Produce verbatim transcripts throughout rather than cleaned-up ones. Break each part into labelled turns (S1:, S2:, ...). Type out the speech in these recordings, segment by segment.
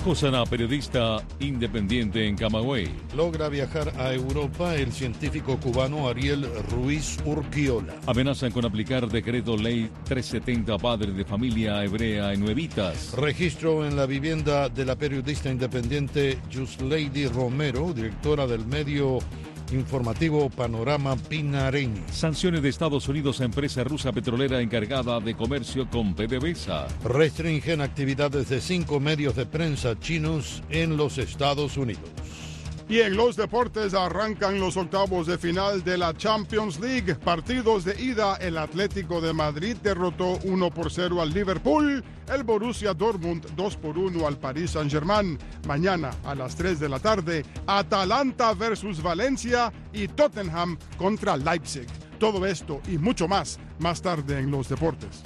S1: Acusan a periodista independiente en Camagüey.
S2: Logra viajar a Europa el científico cubano Ariel Ruiz Urquiola.
S1: Amenazan con aplicar decreto ley trescientos setenta padre de familia hebrea en Nuevitas.
S2: Registro en la vivienda de la periodista independiente Yuslady Romero, directora del medio informativo Panorama Pinareño.
S1: Sanciones de Estados Unidos a empresa rusa petrolera encargada de comercio con PDVSA.
S2: Restringen actividades de cinco medios de prensa chinos en los Estados Unidos.
S3: Y en los deportes arrancan los octavos de final de la Champions League. Partidos de ida, el Atlético de Madrid derrotó uno por cero al Liverpool. El Borussia Dortmund dos por uno al Paris Saint-Germain. Mañana a las tres de la tarde, Atalanta versus Valencia y Tottenham contra Leipzig. Todo esto y mucho más, más tarde en los deportes.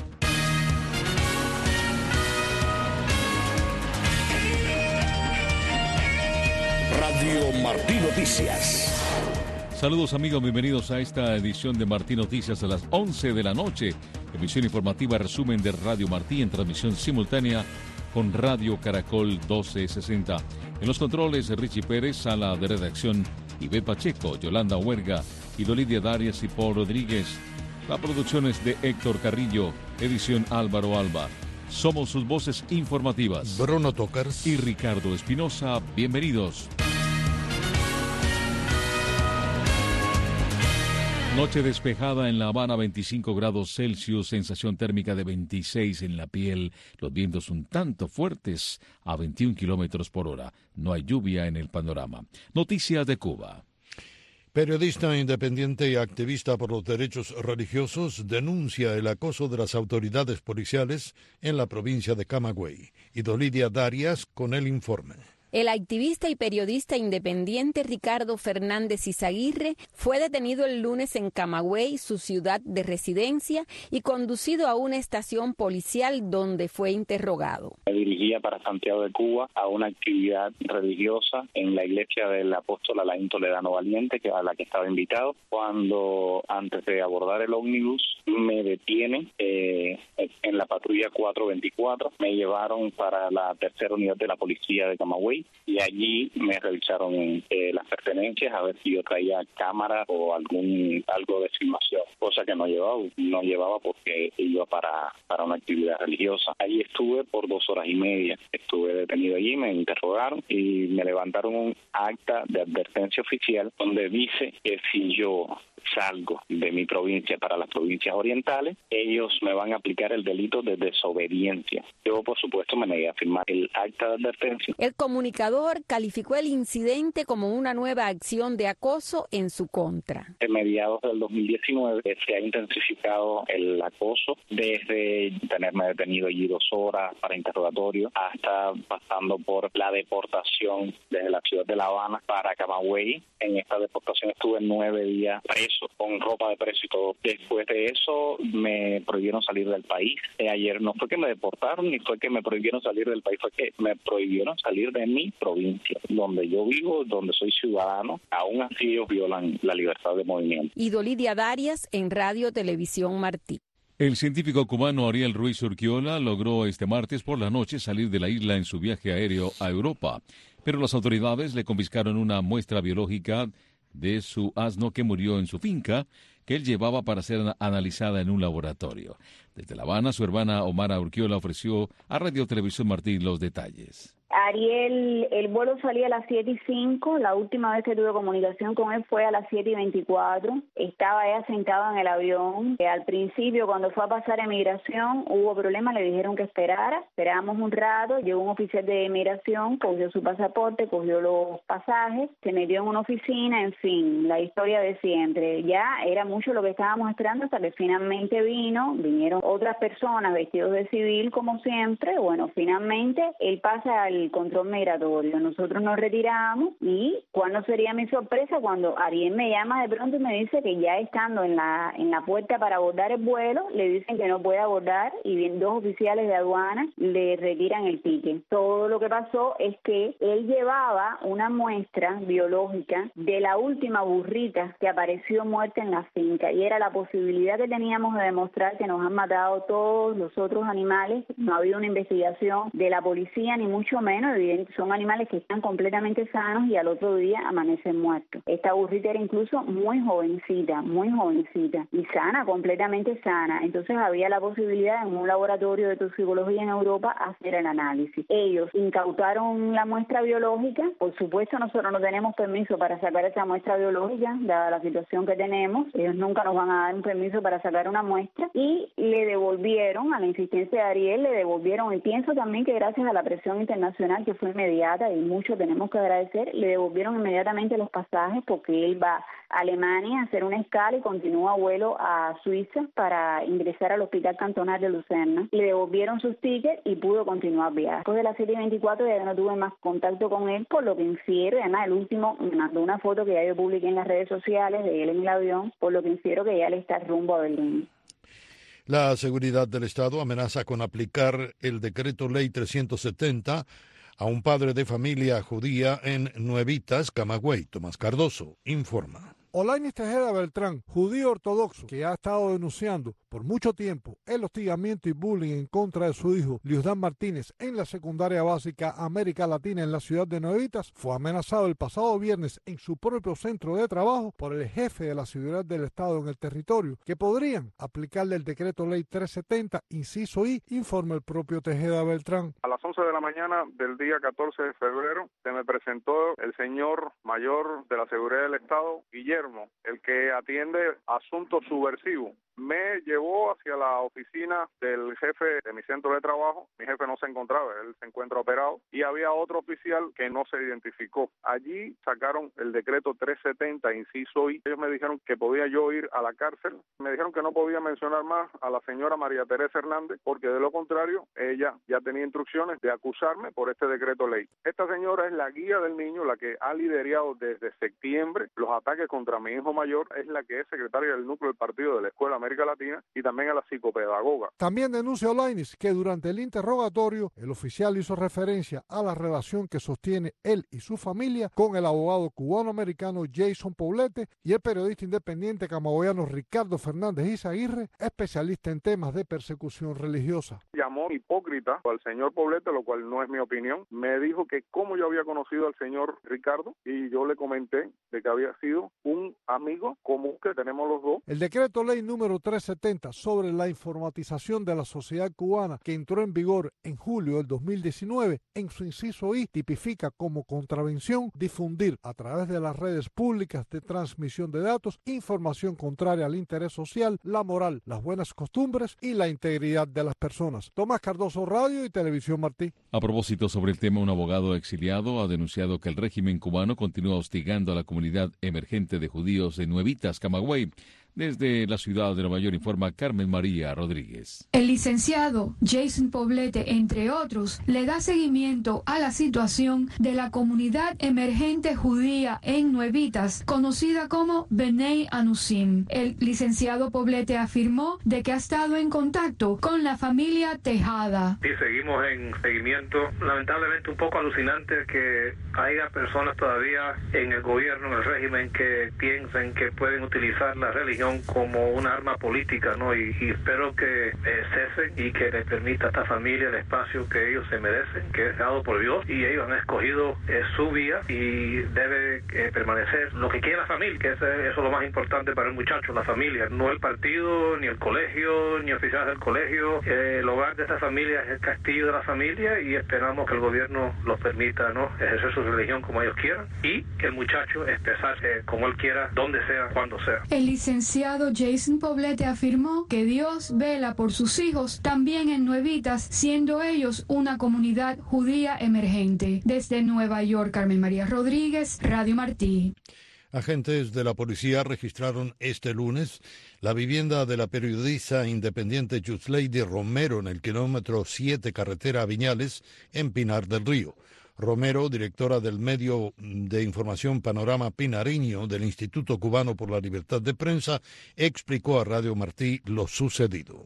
S4: Radio Martí Noticias.
S1: Saludos amigos, bienvenidos a esta edición de Martí Noticias a las once de la noche. Emisión informativa, resumen de Radio Martí en transmisión simultánea con Radio Caracol doce sesenta. En los controles, Richie Pérez, sala de redacción, Ivette Pacheco, Yolanda Huerga, Idolidia Darias y Paul Rodríguez. La producción es de Héctor Carrillo, edición Álvaro Alba. Somos sus voces informativas.
S2: Bruno Tocars
S1: y Ricardo Espinosa. Bienvenidos. Noche despejada en La Habana, veinticinco grados Celsius, sensación térmica de veintiséis en la piel, los vientos un tanto fuertes a veintiún kilómetros por hora. No hay lluvia en el panorama. Noticias de Cuba.
S2: Periodista independiente y activista por los derechos religiosos denuncia el acoso de las autoridades policiales en la provincia de Camagüey. Idolidia Darias con el informe.
S5: El activista y periodista independiente Ricardo Fernández Izaguirre fue detenido el lunes en Camagüey, su ciudad de residencia, y conducido a una estación policial donde fue interrogado.
S6: Me dirigía para Santiago de Cuba a una actividad religiosa en la iglesia del apóstol Alain Toledano Valiente, que a la que estaba invitado. Cuando antes de abordar el ómnibus me detienen eh, en la patrulla cuatrocientos veinticuatro, me llevaron para la tercera unidad de la policía de Camagüey. Y allí me revisaron eh, las pertenencias a ver si yo traía cámara o algún algo de filmación, cosa que no llevaba, no llevaba porque iba para, para una actividad religiosa. Allí estuve por dos horas y media, estuve detenido allí, me interrogaron y me levantaron un acta de advertencia oficial donde dice que si yo salgo de mi provincia para las provincias orientales, ellos me van a aplicar el delito de desobediencia. Yo, por supuesto, me negué a firmar el acta de advertencia.
S5: El comunicador calificó el incidente como una nueva acción de acoso en su contra.
S6: En mediados del dos mil diecinueve se ha intensificado el acoso, desde tenerme detenido allí dos horas para interrogatorio hasta pasando por la deportación desde la ciudad de La Habana para Camagüey. En esta deportación estuve nueve días preso, con ropa de preso y todo. Después de eso me prohibieron salir del país. Eh, ayer no fue que me deportaron ni fue que me prohibieron salir del país, fue que me prohibieron salir de mi provincia, donde yo vivo, donde soy ciudadano. Aún así ellos violan la libertad de movimiento.
S5: Idolidia Darias en Radio Televisión Martí.
S1: El científico cubano Ariel Ruiz Urquiola logró este martes por la noche salir de la isla en su viaje aéreo a Europa, pero las autoridades le confiscaron una muestra biológica de su asno que murió en su finca, que él llevaba para ser analizada en un laboratorio. Desde La Habana, su hermana Omara Urquiola ofreció a Radio Televisión Martí los detalles.
S7: Ariel, el vuelo salía a las siete y cinco, la última vez que tuve comunicación con él fue a las siete y veinticuatro, estaba ella sentado en el avión. Al principio, cuando fue a pasar emigración, hubo problemas, le dijeron que esperara, esperábamos un rato, llegó un oficial de emigración, cogió su pasaporte, cogió los pasajes, se metió en una oficina, en fin, la historia de siempre. Ya era mucho lo que estábamos esperando hasta que finalmente vino, vinieron otras personas vestidos de civil como siempre. Bueno, finalmente él pasa al control migratorio. Nosotros nos retiramos y ¿cuándo sería mi sorpresa? Cuando Ariel me llama de pronto y me dice que ya estando en la en la puerta para abordar el vuelo, le dicen que no puede abordar y bien dos oficiales de aduana le retiran el ticket. Todo lo que pasó es que él llevaba una muestra biológica de la última burrita que apareció muerta en la finca y era la posibilidad que teníamos de demostrar que nos han matado todos los otros animales. No ha habido una investigación de la policía ni mucho menos, evidente, son animales que están completamente sanos y al otro día amanecen muertos. Esta burrita era incluso muy jovencita, muy jovencita y sana, completamente sana. Entonces había la posibilidad en un laboratorio de toxicología en Europa hacer el análisis. Ellos incautaron la muestra biológica. Por supuesto, nosotros no tenemos permiso para sacar esa muestra biológica, dada la situación que tenemos. Ellos nunca nos van a dar un permiso para sacar una muestra y le devolvieron, a la insistencia de Ariel, le devolvieron, y pienso también que gracias a la presión internacional que fue inmediata y mucho tenemos que agradecer, le devolvieron inmediatamente los pasajes porque él va a Alemania a hacer una escala y continúa vuelo a Suiza para ingresar al Hospital Cantonal de Lucerna. Le devolvieron sus tickets y pudo continuar viaje. Después de las siete y veinticuatro ya no tuve más contacto con él, por lo que infiero, y además el último me mandó una foto que ya yo publiqué en las redes sociales de él en el avión, por lo que infiero que ya le está rumbo a Berlín.
S2: La seguridad del Estado amenaza con aplicar el decreto ley trescientos setenta a un padre de familia judía en Nuevitas, Camagüey. Tomás Cardoso informa.
S8: Olainis Tejeda Beltrán, judío ortodoxo, que ha estado denunciando por mucho tiempo el hostigamiento y bullying en contra de su hijo, Liusdán Martínez, en la secundaria básica América Latina en la ciudad de Nuevitas, fue amenazado el pasado viernes en su propio centro de trabajo por el jefe de la seguridad del Estado en el territorio, que podrían aplicarle el decreto ley trescientos setenta, inciso I, informa el propio Tejeda Beltrán.
S9: A las once de la mañana del día catorce de febrero se me presentó el señor mayor de la seguridad del Estado, Guillermo, el que atiende asuntos subversivos. Me llevó hacia la oficina del jefe de mi centro de trabajo. Mi jefe no se encontraba, él se encuentra operado, y había otro oficial que no se identificó. Allí sacaron el decreto trescientos setenta, inciso I. Ellos me dijeron que podía yo ir a la cárcel. Me dijeron que no podía mencionar más a la señora María Teresa Hernández, porque de lo contrario, ella ya tenía instrucciones de acusarme por este decreto ley. Esta señora es la guía del niño, la que ha liderado desde septiembre los ataques contra mi hijo mayor, es la que es secretaria del núcleo del partido de la Escuela América Latina y también a la psicopedagoga.
S8: También denuncia Olainis que durante el interrogatorio el oficial hizo referencia a la relación que sostiene él y su familia con el abogado cubano-americano Jason Poblete y el periodista independiente camagüeyano Ricardo Fernández Izaguirre, especialista en temas de persecución religiosa.
S9: Llamó hipócrita al señor Poblete, lo cual no es mi opinión. Me dijo que cómo yo había conocido al señor Ricardo y yo le comenté de que había sido un amigo común que tenemos los dos.
S8: El decreto ley número trescientos setenta sobre la informatización de la sociedad cubana, que entró en vigor en julio del dos mil diecinueve, en su inciso I tipifica como contravención difundir a través de las redes públicas de transmisión de datos información contraria al interés social, la moral, las buenas costumbres y la integridad de las personas. Tomás Cardoso, Radio y Televisión Martí.
S1: A propósito sobre el tema, un abogado exiliado ha denunciado que el régimen cubano continúa hostigando a la comunidad emergente de judíos de Nuevitas, Camagüey. Desde la ciudad de Nueva York informa Carmen María Rodríguez.
S10: El licenciado Jason Poblete, entre otros, le da seguimiento a la situación de la comunidad emergente judía en Nuevitas, conocida como Bnei Anusim. El licenciado Poblete afirmó de que ha estado en contacto con la familia Tejada.
S11: Sí, seguimos en seguimiento. Lamentablemente un poco alucinante que haya personas todavía en el gobierno, en el régimen, que piensen que pueden utilizar la religión como una arma política, ¿no? Y, y espero que eh, cesen y que les permita a esta familia el espacio que ellos se merecen, que es dado por Dios, y ellos han escogido eh, su vía y debe eh, permanecer lo que quiere la familia, que es, eso es lo más importante para el muchacho, la familia, no el partido, ni el colegio, ni oficiales del colegio. Eh, el hogar de esta familia es el castillo de la familia y esperamos que el gobierno los permita, ¿no?, ejercer su religión como ellos quieran y que el muchacho expresarse como él quiera, donde sea, cuando sea.
S10: El licenciado Jason Poblete afirmó que Dios vela por sus hijos también en Nuevitas, siendo ellos una comunidad judía emergente. Desde Nueva York, Carmen María Rodríguez, Radio Martí.
S2: Agentes de la policía registraron este lunes la vivienda de la periodista independiente Yusleidi Romero en el kilómetro siete carretera a Viñales, en Pinar del Río. Romero, directora del medio de información Panorama Pinareño del Instituto Cubano por la Libertad de Prensa, explicó a Radio Martí lo sucedido.
S7: Voy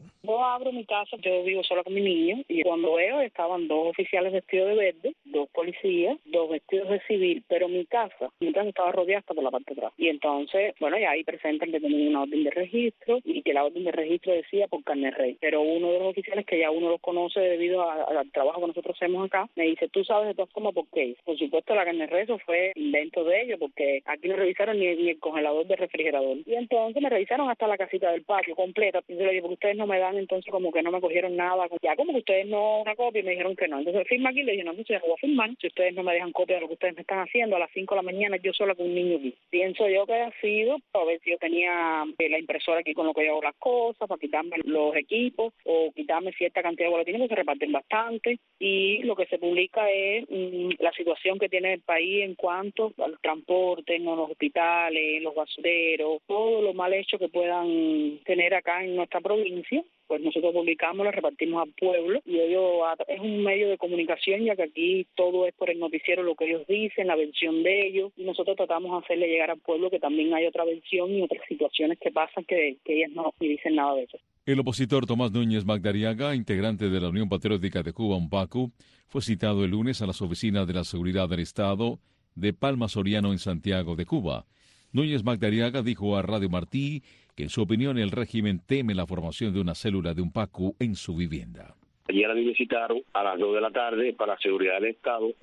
S12: abro mi casa, yo vivo sola con mi niño, y cuando veo estaban dos oficiales vestidos de verde, dos policías, dos vestidos de civil, pero mi casa, mi casa estaba rodeada hasta por la parte de atrás. Y entonces, bueno, ya ahí presentan que tenían una orden de registro y que la orden de registro decía por carnet rey. Pero uno de los oficiales, que ya uno los conoce debido a, al trabajo que nosotros hacemos acá, me dice, tú sabes de todas formas por qué. Por supuesto, la carnet rey, eso fue invento de ellos, porque aquí no revisaron ni, ni el congelador del refrigerador. Y entonces me revisaron hasta la casita del patio completa. Y yo le dije, porque ustedes no me dan, entonces como que no me cogieron nada. Ya como que ustedes no, una copia, y me dijeron que no. Entonces firma aquí, le dije, no, entonces yo no voy a firmar si ustedes no me dejan copia de lo que ustedes me están haciendo a las cinco de la mañana, yo sola con un niño aquí. Pienso yo que ha sido a ver si yo tenía eh, la impresora aquí con lo que yo hago las cosas, para quitarme los equipos o quitarme cierta cantidad de boletines, porque se reparten bastante. Y lo que se publica es mmm, la situación que tiene el país en cuanto al transporte, en los hospitales, los basureros, todo lo mal hecho que puedan tener acá en nuestra provincia. Pues nosotros publicamos, lo repartimos al pueblo y ellos, es un medio de comunicación, ya que aquí todo es por el noticiero, lo que ellos dicen, la versión de ellos, y nosotros tratamos de hacerle llegar al pueblo que también hay otra versión y otras situaciones que pasan que, que ellas no dicen nada de eso.
S1: El opositor Tomás Núñez Magdariaga, integrante de la Unión Patriótica de Cuba, UNPACU, fue citado el lunes a las oficinas de la Seguridad del Estado de Palma Soriano en Santiago de Cuba. Núñez Magdariaga dijo a Radio Martí que en su opinión el régimen teme la formación de una célula de UNPACU en su vivienda.
S13: Ayer a mí me citaron a las dos de la tarde para la seguridad del Estado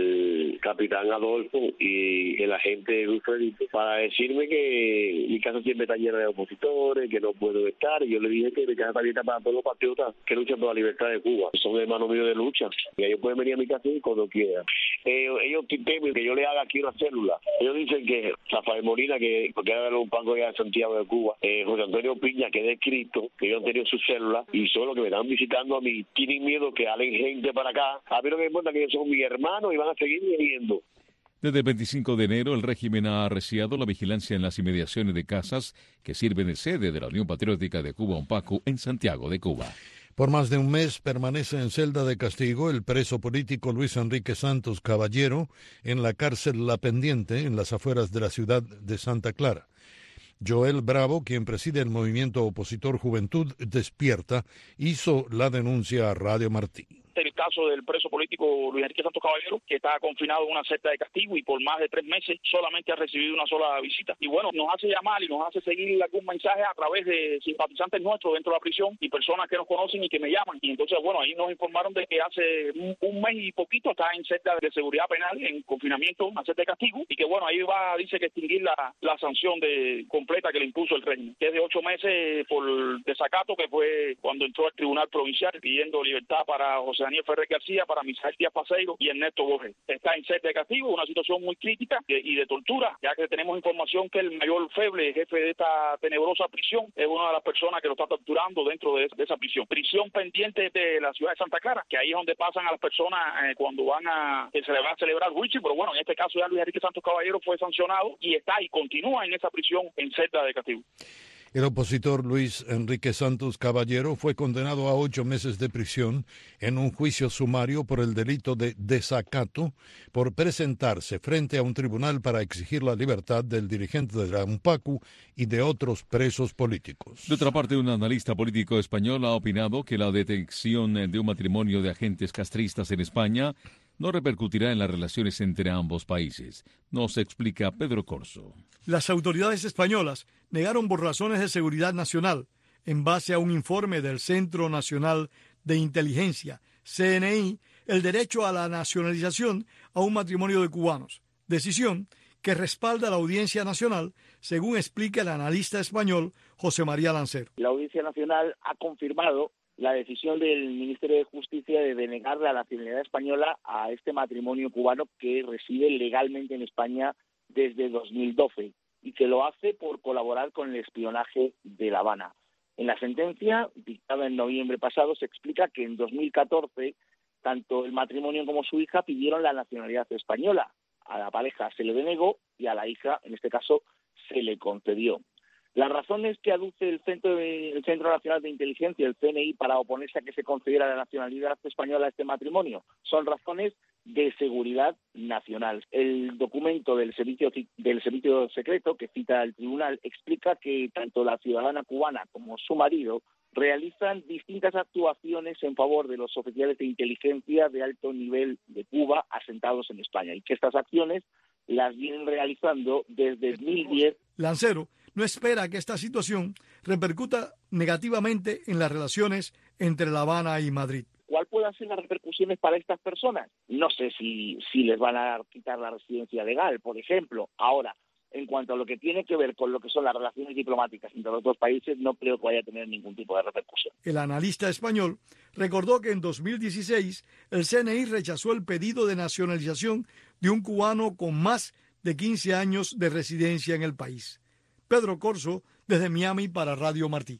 S13: el capitán Adolfo y el agente Luis Felipe para decirme que mi casa siempre está llena de opositores, que no puedo estar, y yo le dije que mi casa está abierta para todos los patriotas que luchan por la libertad de Cuba. Son hermanos míos de lucha y ellos pueden venir a mi casa cuando quieran. Eh, ellos temen que yo le haga aquí una célula. Ellos dicen que Rafael Molina, que porque era un pango allá de Santiago de Cuba, eh, José Antonio Piña, que es de Cristo, que ellos han tenido su célula y son los que me están visitando a mí. Tienen miedo que halen gente para acá. A mí no me importa que ellos son mis hermanos y van a seguir viniendo.
S1: Desde el veinticinco de enero, el régimen ha arreciado la vigilancia en las inmediaciones de casas que sirven de sede de la Unión Patriótica de Cuba, UNPACU, en Santiago de Cuba.
S2: Por más de un mes permanece en celda de castigo el preso político Luis Enrique Santos Caballero en la cárcel La Pendiente, en las afueras de la ciudad de Santa Clara. Joel Bravo, quien preside el movimiento opositor Juventud Despierta, hizo la denuncia a Radio Martí.
S14: El caso del preso político Luis Enrique Santos Caballero, que está confinado en una celda de castigo y por más de tres meses solamente ha recibido una sola visita. Y bueno, nos hace llamar y nos hace seguir algún mensaje a través de simpatizantes nuestros dentro de la prisión y personas que nos conocen y que me llaman. Y entonces, bueno, ahí nos informaron de que hace un, un mes y poquito está en celda de seguridad penal, en confinamiento, una celda de castigo, y que bueno, ahí va, dice que extinguir la, la sanción de completa que le impuso el régimen, que es de ocho meses por desacato, que fue cuando entró al Tribunal Provincial pidiendo libertad para José Daniel Ferrer García, para Misael Díaz Paseiro y Ernesto Borges. Está en celda de castigo, una situación muy crítica de, y de tortura, ya que tenemos información que el mayor Feble, jefe de esta tenebrosa prisión, es una de las personas que lo está torturando dentro de, de esa prisión. Prisión pendiente de la ciudad de Santa Clara, que ahí es donde pasan a las personas eh, cuando van a, que se le va a celebrar juicio, pero bueno, en este caso ya Luis Enrique Santos Caballero fue sancionado y está y continúa en esa prisión en celda de castigo.
S2: El opositor Luis Enrique Santos Caballero fue condenado a ocho meses de prisión en un juicio sumario por el delito de desacato por presentarse frente a un tribunal para exigir la libertad del dirigente de la UNPACU y de otros presos políticos.
S1: De otra parte, un analista político español ha opinado que la detección de un matrimonio de agentes castristas en España no repercutirá en las relaciones entre ambos países. Nos explica Pedro Corso.
S15: Las autoridades españolas negaron por razones de seguridad nacional, en base a un informe del Centro Nacional de Inteligencia, C N I, el derecho a la nacionalización a un matrimonio de cubanos, decisión que respalda la Audiencia Nacional, según explica el analista español José María Lancero.
S16: La Audiencia Nacional ha confirmado la decisión del Ministerio de Justicia de denegar la nacionalidad española a este matrimonio cubano que reside legalmente en España desde dos mil doce y que lo hace por colaborar con el espionaje de La Habana. En la sentencia, dictada en noviembre pasado, se explica que en dos mil catorce tanto el matrimonio como su hija pidieron la nacionalidad española. A la pareja se le denegó y a la hija, en este caso, se le concedió. Las razones que aduce el Centro, de, el Centro Nacional de Inteligencia, el C N I, para oponerse a que se concediera la nacionalidad española a este matrimonio son razones de seguridad nacional. El documento del servicio del servicio secreto que cita el tribunal explica que tanto la ciudadana cubana como su marido realizan distintas actuaciones en favor de los oficiales de inteligencia de alto nivel de Cuba asentados en España y que estas acciones las vienen realizando desde dos mil diez.
S15: Lancero no espera que esta situación repercuta negativamente en las relaciones entre La Habana y Madrid.
S16: ¿Cuál pueden ser las repercusiones para estas personas? No sé si, si les van a quitar la residencia legal, por ejemplo. Ahora, en cuanto a lo que tiene que ver con lo que son las relaciones diplomáticas entre los dos países, no creo que vaya a tener ningún tipo de repercusión.
S15: El analista español recordó que en dos mil dieciséis el C N I rechazó el pedido de nacionalización de un cubano con más de quince años de residencia en el país. Pedro Corso, desde Miami para Radio Martí.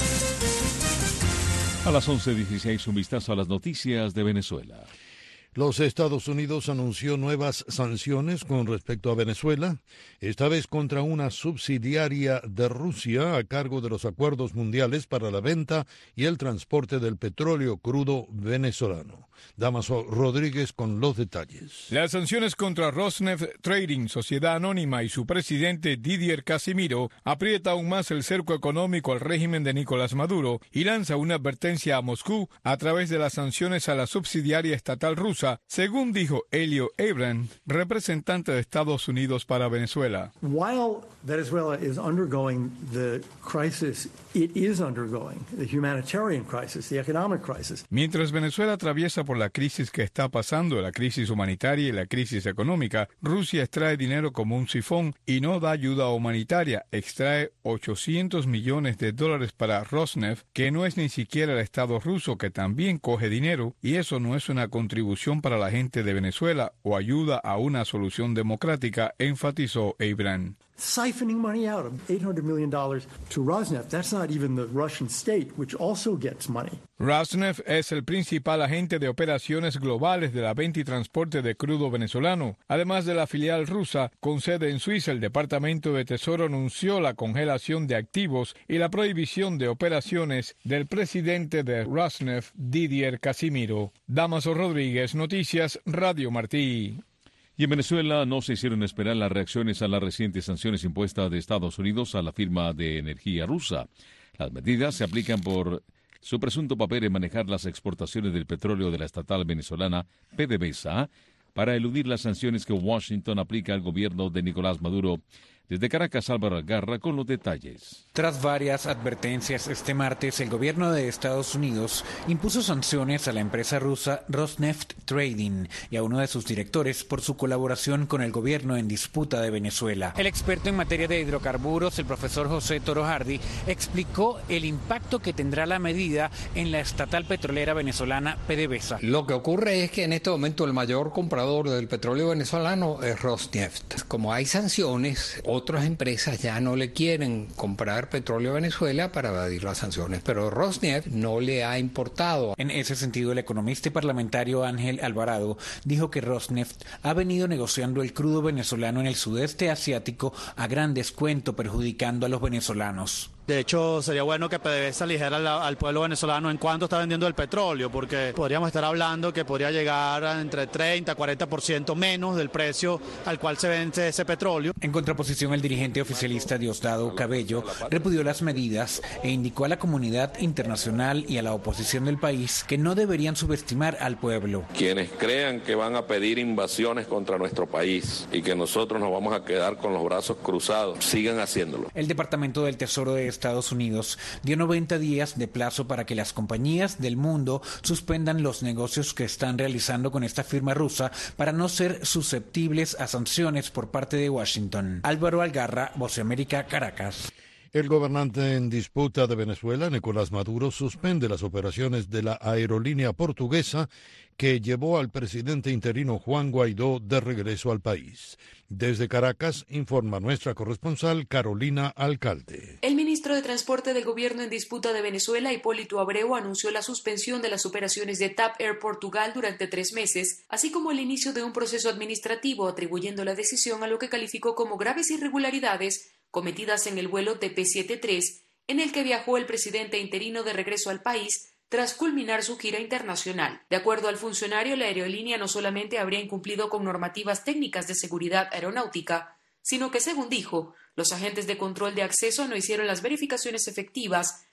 S1: A las once dieciséis, un vistazo a las noticias de Venezuela.
S2: Los Estados Unidos anunció nuevas sanciones con respecto a Venezuela, esta vez contra una subsidiaria de Rusia a cargo de los acuerdos mundiales para la venta y el transporte del petróleo crudo venezolano. Damaso Rodríguez con los detalles.
S17: Las sanciones contra Rosneft Trading, sociedad anónima, y su presidente Didier Casimiro aprieta aún más el cerco económico al régimen de Nicolás Maduro y lanza una advertencia a Moscú a través de las sanciones a la subsidiaria estatal rusa, según dijo Elio Abraham, representante de Estados Unidos para Venezuela.
S18: While Venezuela is undergoing the crisis it is undergoing, the humanitarian crisis, the economic crisis.
S17: Mientras Venezuela atraviesa por la crisis que está pasando, la crisis humanitaria y la crisis económica, Rusia extrae dinero como un sifón y no da ayuda humanitaria. Extrae ochocientos millones de dólares para Rosneft, que no es ni siquiera el Estado ruso, que también coge dinero, y eso no es una contribución para la gente de Venezuela o ayuda a una solución democrática, enfatizó Abraham.
S18: Siphoning money out of eight hundred million dollars to Rosneft. That's not even the Russian state, which also gets money.
S17: Rosneft es el principal agente de operaciones globales de la venta y transporte de crudo venezolano. Además de la filial rusa, con sede en Suiza, el Departamento de Tesoro anunció la congelación de activos y la prohibición de operaciones del presidente de Rosneft, Didier Casimiro. Damaso Rodríguez, Noticias, Radio Martí.
S1: Y en Venezuela no se hicieron esperar las reacciones a las recientes sanciones impuestas de Estados Unidos a la firma de energía rusa. Las medidas se aplican por su presunto papel en manejar las exportaciones del petróleo de la estatal venezolana PDVSA para eludir las sanciones que Washington aplica al gobierno de Nicolás Maduro. Desde Caracas, Álvaro Algarra con los detalles.
S19: Tras varias advertencias este martes, el gobierno de Estados Unidos impuso sanciones a la empresa rusa Rosneft Trading y a uno de sus directores por su colaboración con el gobierno en disputa de Venezuela. El experto en materia de hidrocarburos, el profesor José Toro Hardy, explicó el impacto que tendrá la medida en la estatal petrolera venezolana PDVSA.
S20: Lo que ocurre es que en este momento el mayor comprador del petróleo venezolano es Rosneft. Como hay sanciones, otras empresas ya no le quieren comprar petróleo a Venezuela para evadir las sanciones, pero Rosneft no le ha importado.
S19: En ese sentido, el economista y parlamentario Ángel Alvarado dijo que Rosneft ha venido negociando el crudo venezolano en el sudeste asiático a gran descuento, perjudicando a los venezolanos.
S21: De hecho, sería bueno que PDVSA dijera al, al pueblo venezolano en cuánto está vendiendo el petróleo, porque podríamos estar hablando que podría llegar a entre treinta a cuarenta por ciento menos del precio al cual se vende ese petróleo.
S19: En contraposición, el dirigente oficialista Diosdado Cabello repudió las medidas e indicó a la comunidad internacional y a la oposición del país que no deberían subestimar al pueblo.
S22: Quienes crean que van a pedir invasiones contra nuestro país y que nosotros nos vamos a quedar con los brazos cruzados, sigan haciéndolo.
S19: El Departamento del Tesoro de Estados Unidos dio noventa días de plazo para que las compañías del mundo suspendan los negocios que están realizando con esta firma rusa para no ser susceptibles a sanciones por parte de Washington. Álvaro Algarra, Voz de América, Caracas.
S2: El gobernante en disputa de Venezuela, Nicolás Maduro, suspende las operaciones de la aerolínea portuguesa que llevó al presidente interino Juan Guaidó de regreso al país. Desde Caracas, informa nuestra corresponsal Carolina Alcalde.
S23: El ministro de Transporte del gobierno en disputa de Venezuela, Hipólito Abreu, anunció la suspensión de las operaciones de TAP Air Portugal durante tres meses, así como el inicio de un proceso administrativo, atribuyendo la decisión a lo que calificó como graves irregularidades cometidas en el vuelo T P setenta y tres, en el que viajó el presidente interino de regreso al país tras culminar su gira internacional. De acuerdo al funcionario, la aerolínea no solamente habría incumplido con normativas técnicas de seguridad aeronáutica, sino que, según dijo, los agentes de control de acceso no hicieron las verificaciones efectivas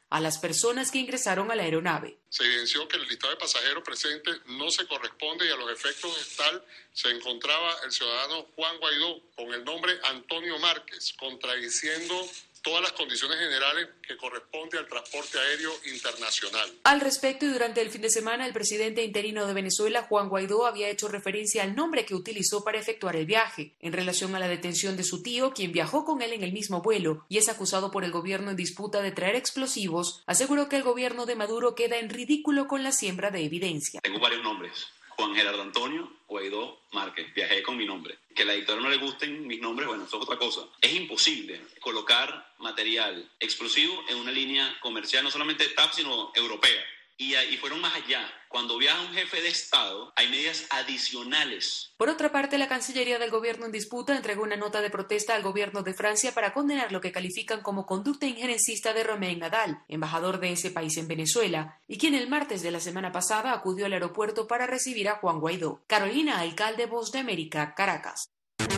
S23: a las personas que ingresaron a la aeronave.
S3: Se evidenció que el listado de pasajeros presentes no se corresponde y a los efectos tal se encontraba el ciudadano Juan Guaidó con el nombre Antonio Márquez, contradiciendo todas las condiciones generales que corresponde al transporte aéreo internacional.
S23: Al respecto, y durante el fin de semana, el presidente interino de Venezuela, Juan Guaidó, había hecho referencia al nombre que utilizó para efectuar el viaje, en relación a la detención de su tío, quien viajó con él en el mismo vuelo y es acusado por el gobierno en disputa de traer explosivos. Aseguró que el gobierno de Maduro queda en ridículo con la siembra de evidencia.
S4: Tengo varios nombres. Juan Gerardo Antonio Guaidó Márquez, viajé con mi nombre. Que a la dictadura no le gusten mis nombres, bueno, eso es otra cosa. Es imposible colocar material explosivo en una línea comercial, no solamente T A P, sino europea. Y, y fueron más allá. Cuando viaja un jefe de Estado, hay medidas adicionales.
S23: Por otra parte, la Cancillería del gobierno en disputa entregó una nota de protesta al gobierno de Francia para condenar lo que califican como conducta injerencista de Romain Nadal, embajador de ese país en Venezuela, y quien el martes de la semana pasada acudió al aeropuerto para recibir a Juan Guaidó. Carolina Alcalde, Voz de América, Caracas.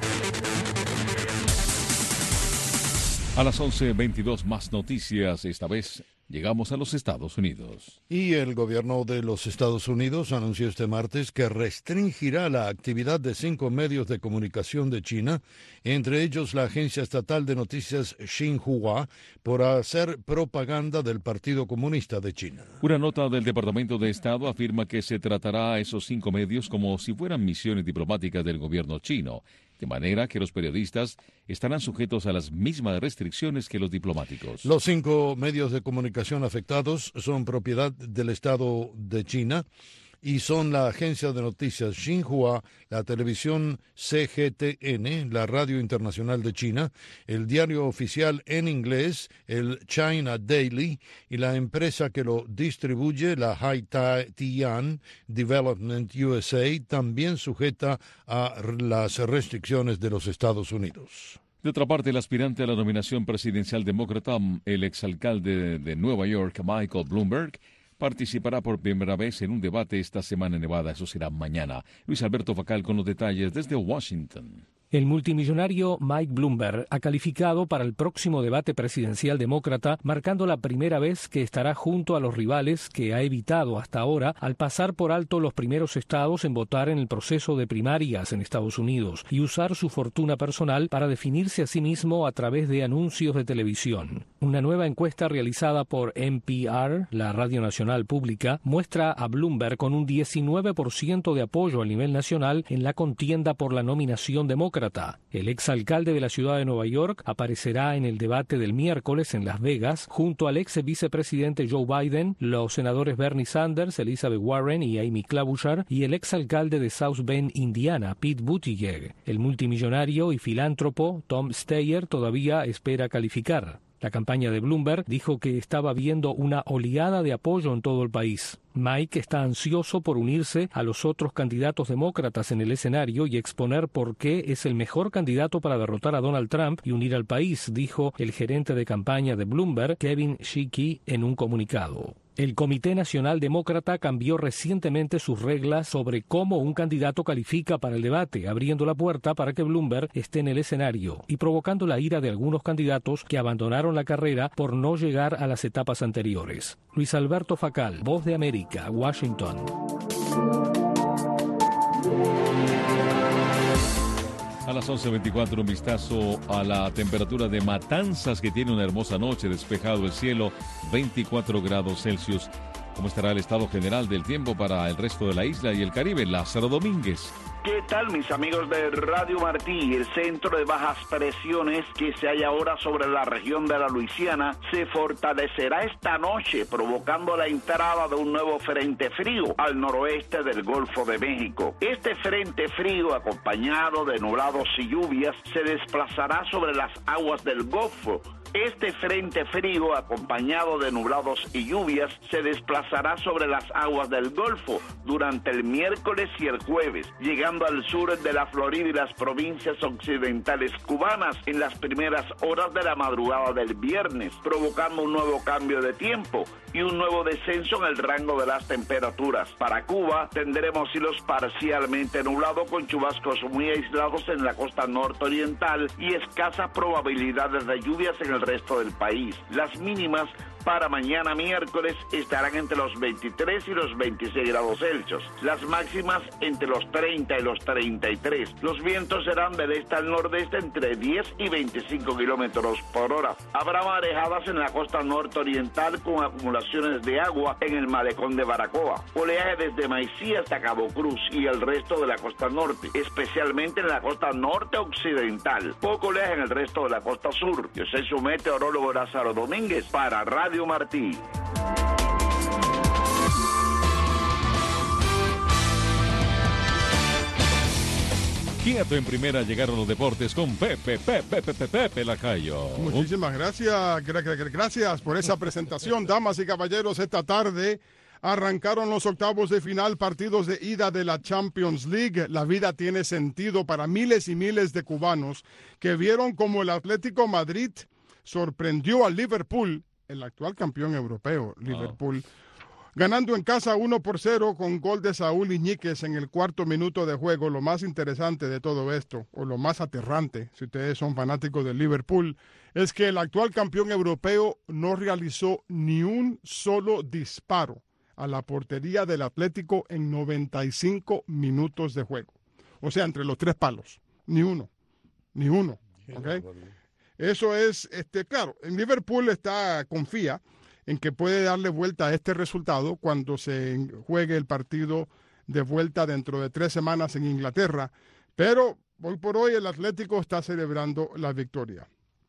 S1: A las once veintidós más noticias, esta vez llegamos a los Estados Unidos.
S2: Y el gobierno de los Estados Unidos anunció este martes que restringirá la actividad de cinco medios de comunicación de China, entre ellos la agencia estatal de noticias Xinhua, por hacer propaganda del Partido Comunista de China.
S1: Una nota del Departamento de Estado afirma que se tratará a esos cinco medios como si fueran misiones diplomáticas del gobierno chino, de manera que los periodistas estarán sujetos a las mismas restricciones que los diplomáticos.
S2: Los cinco medios de comunicación afectados son propiedad del Estado de China y son la agencia de noticias Xinhua, la televisión C G T N, la Radio Internacional de China, el diario oficial en inglés, el China Daily, y la empresa que lo distribuye, la Haitian Development U S A, también sujeta a las restricciones de los Estados Unidos.
S1: De otra parte, el aspirante a la nominación presidencial demócrata, el exalcalde de Nueva York, Michael Bloomberg, participará por primera vez en un debate esta semana en Nevada. Eso será mañana. Luis Alberto Facal con los detalles desde Washington.
S6: El multimillonario Mike Bloomberg ha calificado para el próximo debate presidencial demócrata, marcando la primera vez que estará junto a los rivales que ha evitado hasta ahora al pasar por alto los primeros estados en votar en el proceso de primarias en Estados Unidos y usar su fortuna personal para definirse a sí mismo a través de anuncios de televisión. Una nueva encuesta realizada por N P R, la Radio Nacional Pública, muestra a Bloomberg con un diecinueve por ciento de apoyo a nivel nacional en la contienda por la nominación demócrata. El exalcalde de la ciudad de Nueva York aparecerá en el debate del miércoles en Las Vegas junto al ex vicepresidente Joe Biden, los senadores Bernie Sanders, Elizabeth Warren y Amy Klobuchar y el exalcalde de South Bend, Indiana, Pete Buttigieg. El multimillonario y filántropo Tom Steyer todavía espera calificar. La campaña de Bloomberg dijo que estaba viendo una oleada de apoyo en todo el país. Mike está ansioso por unirse a los otros candidatos demócratas en el escenario y exponer por qué es el mejor candidato para derrotar a Donald Trump y unir al país, dijo el gerente de campaña de Bloomberg, Kevin Sheehy, en un comunicado. El Comité Nacional Demócrata cambió recientemente sus reglas sobre cómo un candidato califica para el debate, abriendo la puerta para que Bloomberg esté en el escenario y provocando la ira de algunos candidatos que abandonaron la carrera por no llegar a las etapas anteriores. Luis Alberto Facal, Voz de América, Washington.
S1: A las once veinticuatro, un vistazo a la temperatura de Matanzas, que tiene una hermosa noche, despejado el cielo, veinticuatro grados Celsius. ¿Cómo estará el estado general del tiempo para el resto de la isla y el Caribe? Lázaro Domínguez.
S24: ¿Qué tal, mis amigos de Radio Martí? El centro de bajas presiones que se halla ahora sobre la región de la Luisiana se fortalecerá esta noche, provocando la entrada de un nuevo frente frío al noroeste del Golfo de México. Este frente frío, acompañado de nublados y lluvias, se desplazará sobre las aguas del Golfo. Este frente frío, acompañado de nublados y lluvias, se desplazará sobre las aguas del Golfo durante el miércoles y el jueves, llegando al sur de la Florida y las provincias occidentales cubanas en las primeras horas de la madrugada del viernes, provocando un nuevo cambio de tiempo y un nuevo descenso en el rango de las temperaturas. Para Cuba tendremos cielos parcialmente nublados con chubascos muy aislados en la costa nororiental y escasas probabilidades de lluvias en el resto del país. Las mínimas para mañana miércoles estarán entre los veintitrés y los veintiséis grados Celsius. Las máximas entre los treinta y los treinta y tres. Los vientos serán del este al nordeste entre diez y veinticinco kilómetros por hora. Habrá marejadas en la costa norte-oriental con acumulaciones de agua en el malecón de Baracoa. Oleaje desde Maicí hasta Cabo Cruz y el resto de la costa norte, especialmente en la costa norte-occidental. Poco oleaje en el resto de la costa sur. Yo soy su meteorólogo Lázaro Domínguez para Radio Martí.
S1: Quieto en primera, llegaron los deportes con Pepe, Pepe, Pepe, Pepe Lacayo.
S5: Muchísimas gracias, gracias por esa presentación, damas y caballeros. Esta tarde arrancaron los octavos de final, partidos de ida de la Champions League. La vida tiene sentido para miles y miles de cubanos que vieron como el Atlético Madrid sorprendió al Liverpool, el actual campeón europeo, Liverpool, oh. ganando en casa uno por cero con gol de Saúl Iñíquez en el cuarto minuto de juego. Lo más interesante de todo esto, o lo más aterrante, si ustedes son fanáticos del Liverpool, es que el actual campeón europeo no realizó ni un solo disparo a la portería del Atlético en noventa y cinco minutos de juego. O sea, entre los tres palos. Ni uno. Ni uno. ¿Okay? Eso es, este, claro, en Liverpool está, confía en que puede darle vuelta a este resultado cuando se juegue el partido de vuelta dentro de tres semanas en Inglaterra. Pero hoy por hoy el Atlético está celebrando la victoria.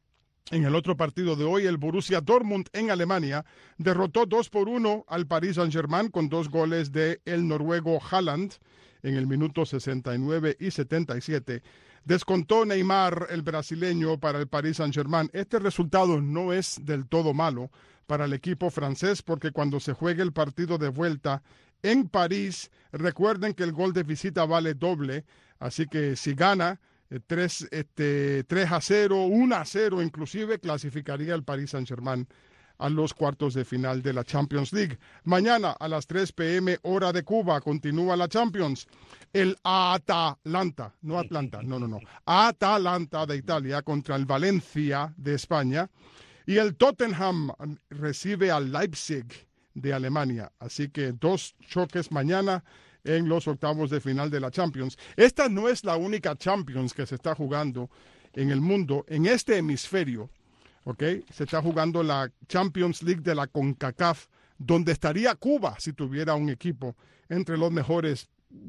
S5: En el otro partido de hoy, el Borussia Dortmund en Alemania derrotó dos por uno al Paris Saint-Germain con dos goles de el noruego Haaland en el minuto sesenta y nueve y setenta y siete. Descontó Neymar, el brasileño, para el Paris Saint-Germain. Este resultado no es del todo malo para el equipo francés porque cuando se juegue el partido de vuelta en París, recuerden que el gol de visita vale doble, así que si gana tres, este, tres a cero, uno a cero inclusive, clasificaría el Paris Saint-Germain a los cuartos de final de la Champions League. Mañana a las tres pe eme hora de Cuba continúa la Champions. El Atalanta, no Atlanta, no, no, no. Atalanta de Italia contra el Valencia de España. Y el Tottenham recibe al Leipzig de Alemania. Así que dos choques mañana en los octavos de final de la Champions. Esta no es la única Champions que se está jugando en el mundo, en este hemisferio. Okay. Se está jugando la Champions League de la CONCACAF, donde estaría Cuba si tuviera un equipo entre los mejores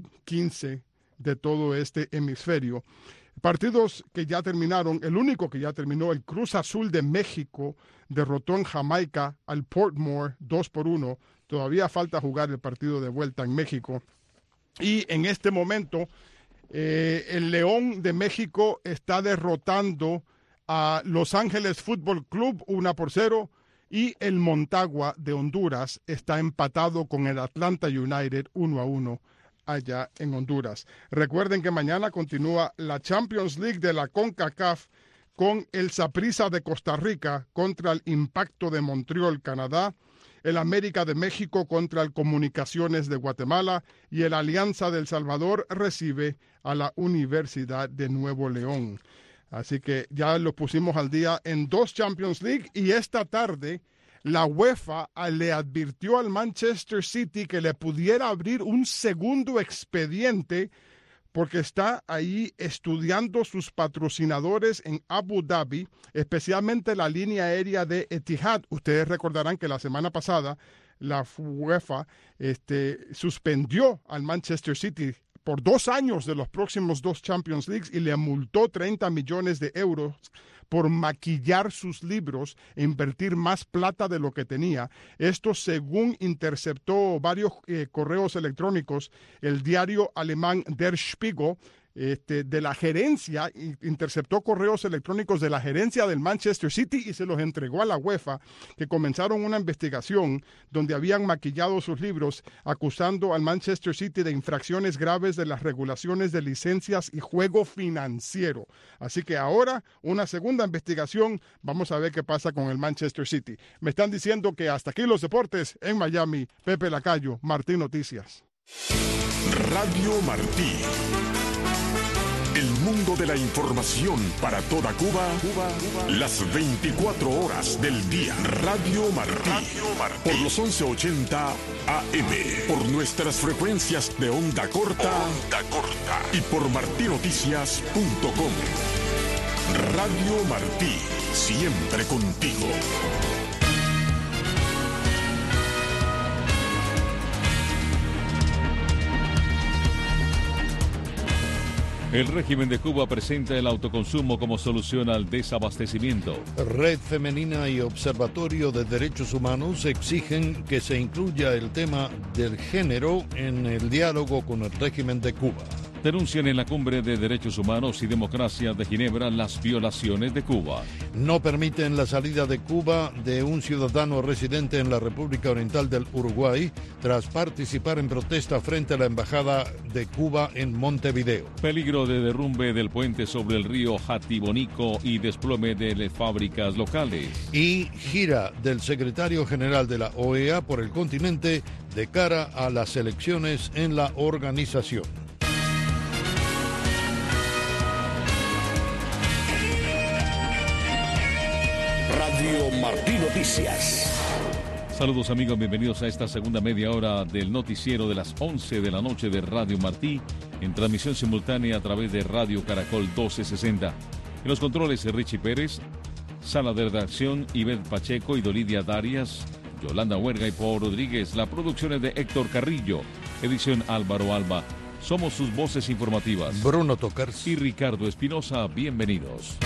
S5: quince de todo este hemisferio. Partidos que ya terminaron, el único que ya terminó, el Cruz Azul de México derrotó en Jamaica al Portmore dos por uno. Todavía falta jugar el partido de vuelta en México. Y en este momento, eh, el León de México está derrotando a Los Ángeles Fútbol Club uno por cero y el Montagua de Honduras está empatado con el Atlanta United uno a uno allá en Honduras. Recuerden que mañana continúa la Champions League de la CONCACAF con el Saprissa de Costa Rica contra el Impacto de Montreal, Canadá, el América de México contra el Comunicaciones de Guatemala y el Alianza del Salvador recibe a la Universidad de Nuevo León. Así que ya lo pusimos al día en dos Champions League y esta tarde la UEFA le advirtió al Manchester City que le pudiera abrir un segundo expediente porque está ahí estudiando sus patrocinadores en Abu Dhabi, especialmente la línea aérea de Etihad. Ustedes recordarán que la semana pasada la UEFA este, suspendió al Manchester City por dos años de los próximos dos Champions Leagues y le multó treinta millones de euros por maquillar sus libros e invertir más plata de lo que tenía. Esto según interceptó varios eh, correos electrónicos el diario alemán Der Spiegel, Este, de la gerencia, interceptó correos electrónicos de la gerencia del Manchester City y se los entregó a la UEFA, que comenzaron una investigación donde habían maquillado sus libros acusando al Manchester City de infracciones graves de las regulaciones de licencias y juego financiero. Así que ahora una segunda investigación, vamos a ver qué pasa con el Manchester City. Me están diciendo que hasta aquí los deportes en Miami. Pepe Lacayo, Martí Noticias.
S8: Radio Martí. El mundo de la información para toda Cuba, Cuba, Cuba. Las veinticuatro horas del día. Radio Martí. Radio Martí. Por los once ochenta A M. Por nuestras frecuencias de onda corta. Onda corta. Y por martí noticias punto com. Radio Martí. Siempre contigo.
S1: El régimen de Cuba presenta el autoconsumo como solución al desabastecimiento.
S2: Red Femenina y Observatorio de Derechos Humanos exigen que se incluya el tema del género en el diálogo con el régimen de Cuba.
S1: Denuncian en la Cumbre de Derechos Humanos y Democracia de Ginebra las violaciones de Cuba.
S2: No permiten la salida de Cuba de un ciudadano residente en la República Oriental del Uruguay tras participar en protesta frente a la Embajada de Cuba en Montevideo.
S1: Peligro de derrumbe del puente sobre el río Jatibonico y desplome de fábricas locales.
S2: Y gira del secretario general de la O E A por el continente de cara a las elecciones en la organización.
S8: Radio Martí Noticias.
S1: Saludos amigos, bienvenidos a esta segunda media hora del noticiero de las once de la noche de Radio Martí, en transmisión simultánea a través de Radio Caracol doce sesenta. En los controles Richie Pérez, sala de redacción Ivette Pacheco y Dolidia Darias, Yolanda Huerga y Paul Rodríguez. La producción es de Héctor Carrillo, edición Álvaro Alba. Somos sus voces informativas,
S2: Bruno Tocars
S1: y Ricardo Espinosa. Bienvenidos.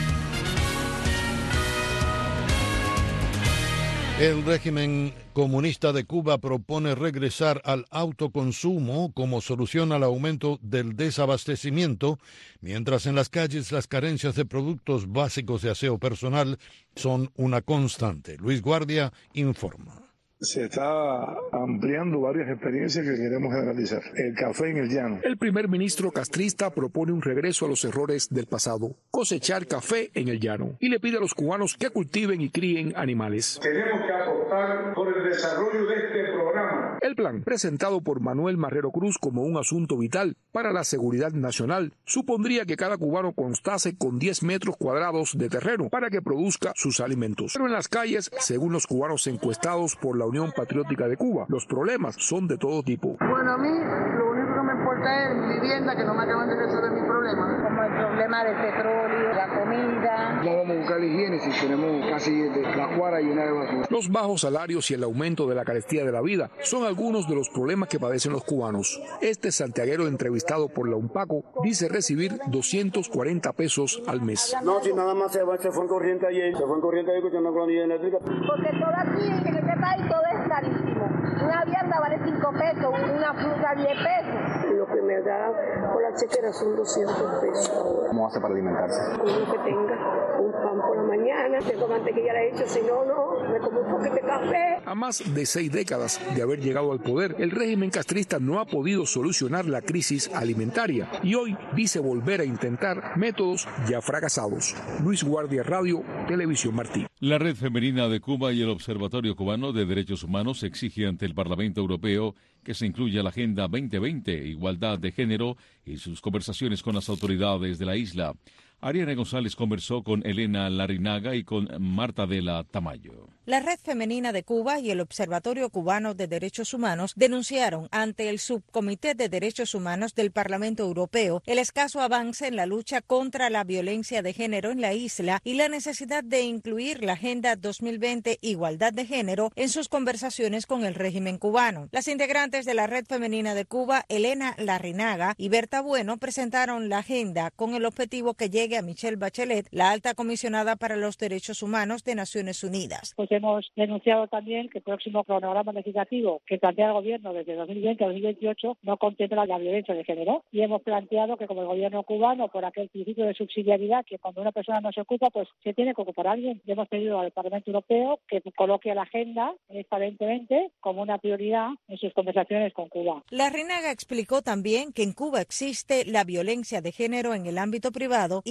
S2: El régimen comunista de Cuba propone regresar al autoconsumo como solución al aumento del desabastecimiento, mientras en las calles las carencias de productos básicos de aseo personal son una constante. Luis Guardia informa.
S9: Se está ampliando varias experiencias que queremos generalizar. El café en el llano.
S10: El primer ministro castrista propone un regreso a los errores del pasado, cosechar café en el llano, y le pide a los cubanos que cultiven y críen animales.
S9: Tenemos que apostar por el desarrollo de este programa.
S10: El plan, presentado por Manuel Marrero Cruz como un asunto vital para la seguridad nacional, supondría que cada cubano constase con diez metros cuadrados de terreno para que produzca sus alimentos. Pero en las calles, según los cubanos encuestados por la Unión Patriótica de Cuba, los problemas son de todo tipo.
S11: Bueno, a mí lo único que me importa es mi vivienda, que no me acaban de resolver mi problema. Como el problema del petróleo, la comida.
S9: No vamos a buscar higiene si tenemos casi la cuadra llena de basura.
S10: Los bajos salarios y el aumento de la carestía de la vida son algunos de los problemas que padecen los cubanos. Este santiaguero entrevistado por la UNPACO dice recibir doscientos cuarenta pesos al mes.
S9: No, si nada más se, va, se fue en corriente ayer, se fue en corriente ayer escuchando con la energía eléctrica.
S11: Porque todo aquí, en este país, todo es carísimo. Una vianda vale cinco pesos, una fruta diez pesos. Lo que me da por la chequera son doscientos pesos.
S25: ¿Cómo hace para alimentarse?
S11: Con lo que tenga, un pan por la mañana, tengo mantequilla la he hecho, si no, no, me como un poquito de café.
S10: A más de seis décadas de haber llegado al poder, el régimen castrista no ha podido solucionar la crisis alimentaria y hoy dice volver a intentar métodos ya fracasados. Luis Guardia, Radio, Televisión Martí.
S1: La Red Femenina de Cuba y el Observatorio Cubano de Derechos Humanos exige ante el Parlamento Europeo que se incluya la Agenda veinte veinte, Igualdad de Género, y sus conversaciones con las autoridades de la isla. Ariana González conversó con Elena Larrinaga y con Marta de la Tamayo.
S26: La Red Femenina de Cuba y el Observatorio Cubano de Derechos Humanos denunciaron ante el Subcomité de Derechos Humanos del Parlamento Europeo el escaso avance en la lucha contra la violencia de género en la isla y la necesidad de incluir la Agenda dos mil veinte Igualdad de Género en sus conversaciones con el régimen cubano. Las integrantes de la Red Femenina de Cuba, Elena Larrinaga y Berta Bueno, presentaron la agenda con el objetivo que llegue a Michelle Bachelet, la alta comisionada para los derechos humanos de Naciones Unidas.
S12: Pues hemos denunciado también que el próximo cronograma legislativo que plantea el gobierno desde dos mil veinte a dos mil veintiocho no contempla la violencia de género, y hemos planteado que como el gobierno cubano, por aquel principio de subsidiariedad, que cuando una persona no se ocupa, pues se tiene que ocupar alguien. Y hemos pedido al Parlamento Europeo que coloque la agenda transparentemente como una prioridad en sus conversaciones con Cuba.
S26: Larrinaga explicó también que en Cuba existe la violencia de género en el ámbito privado y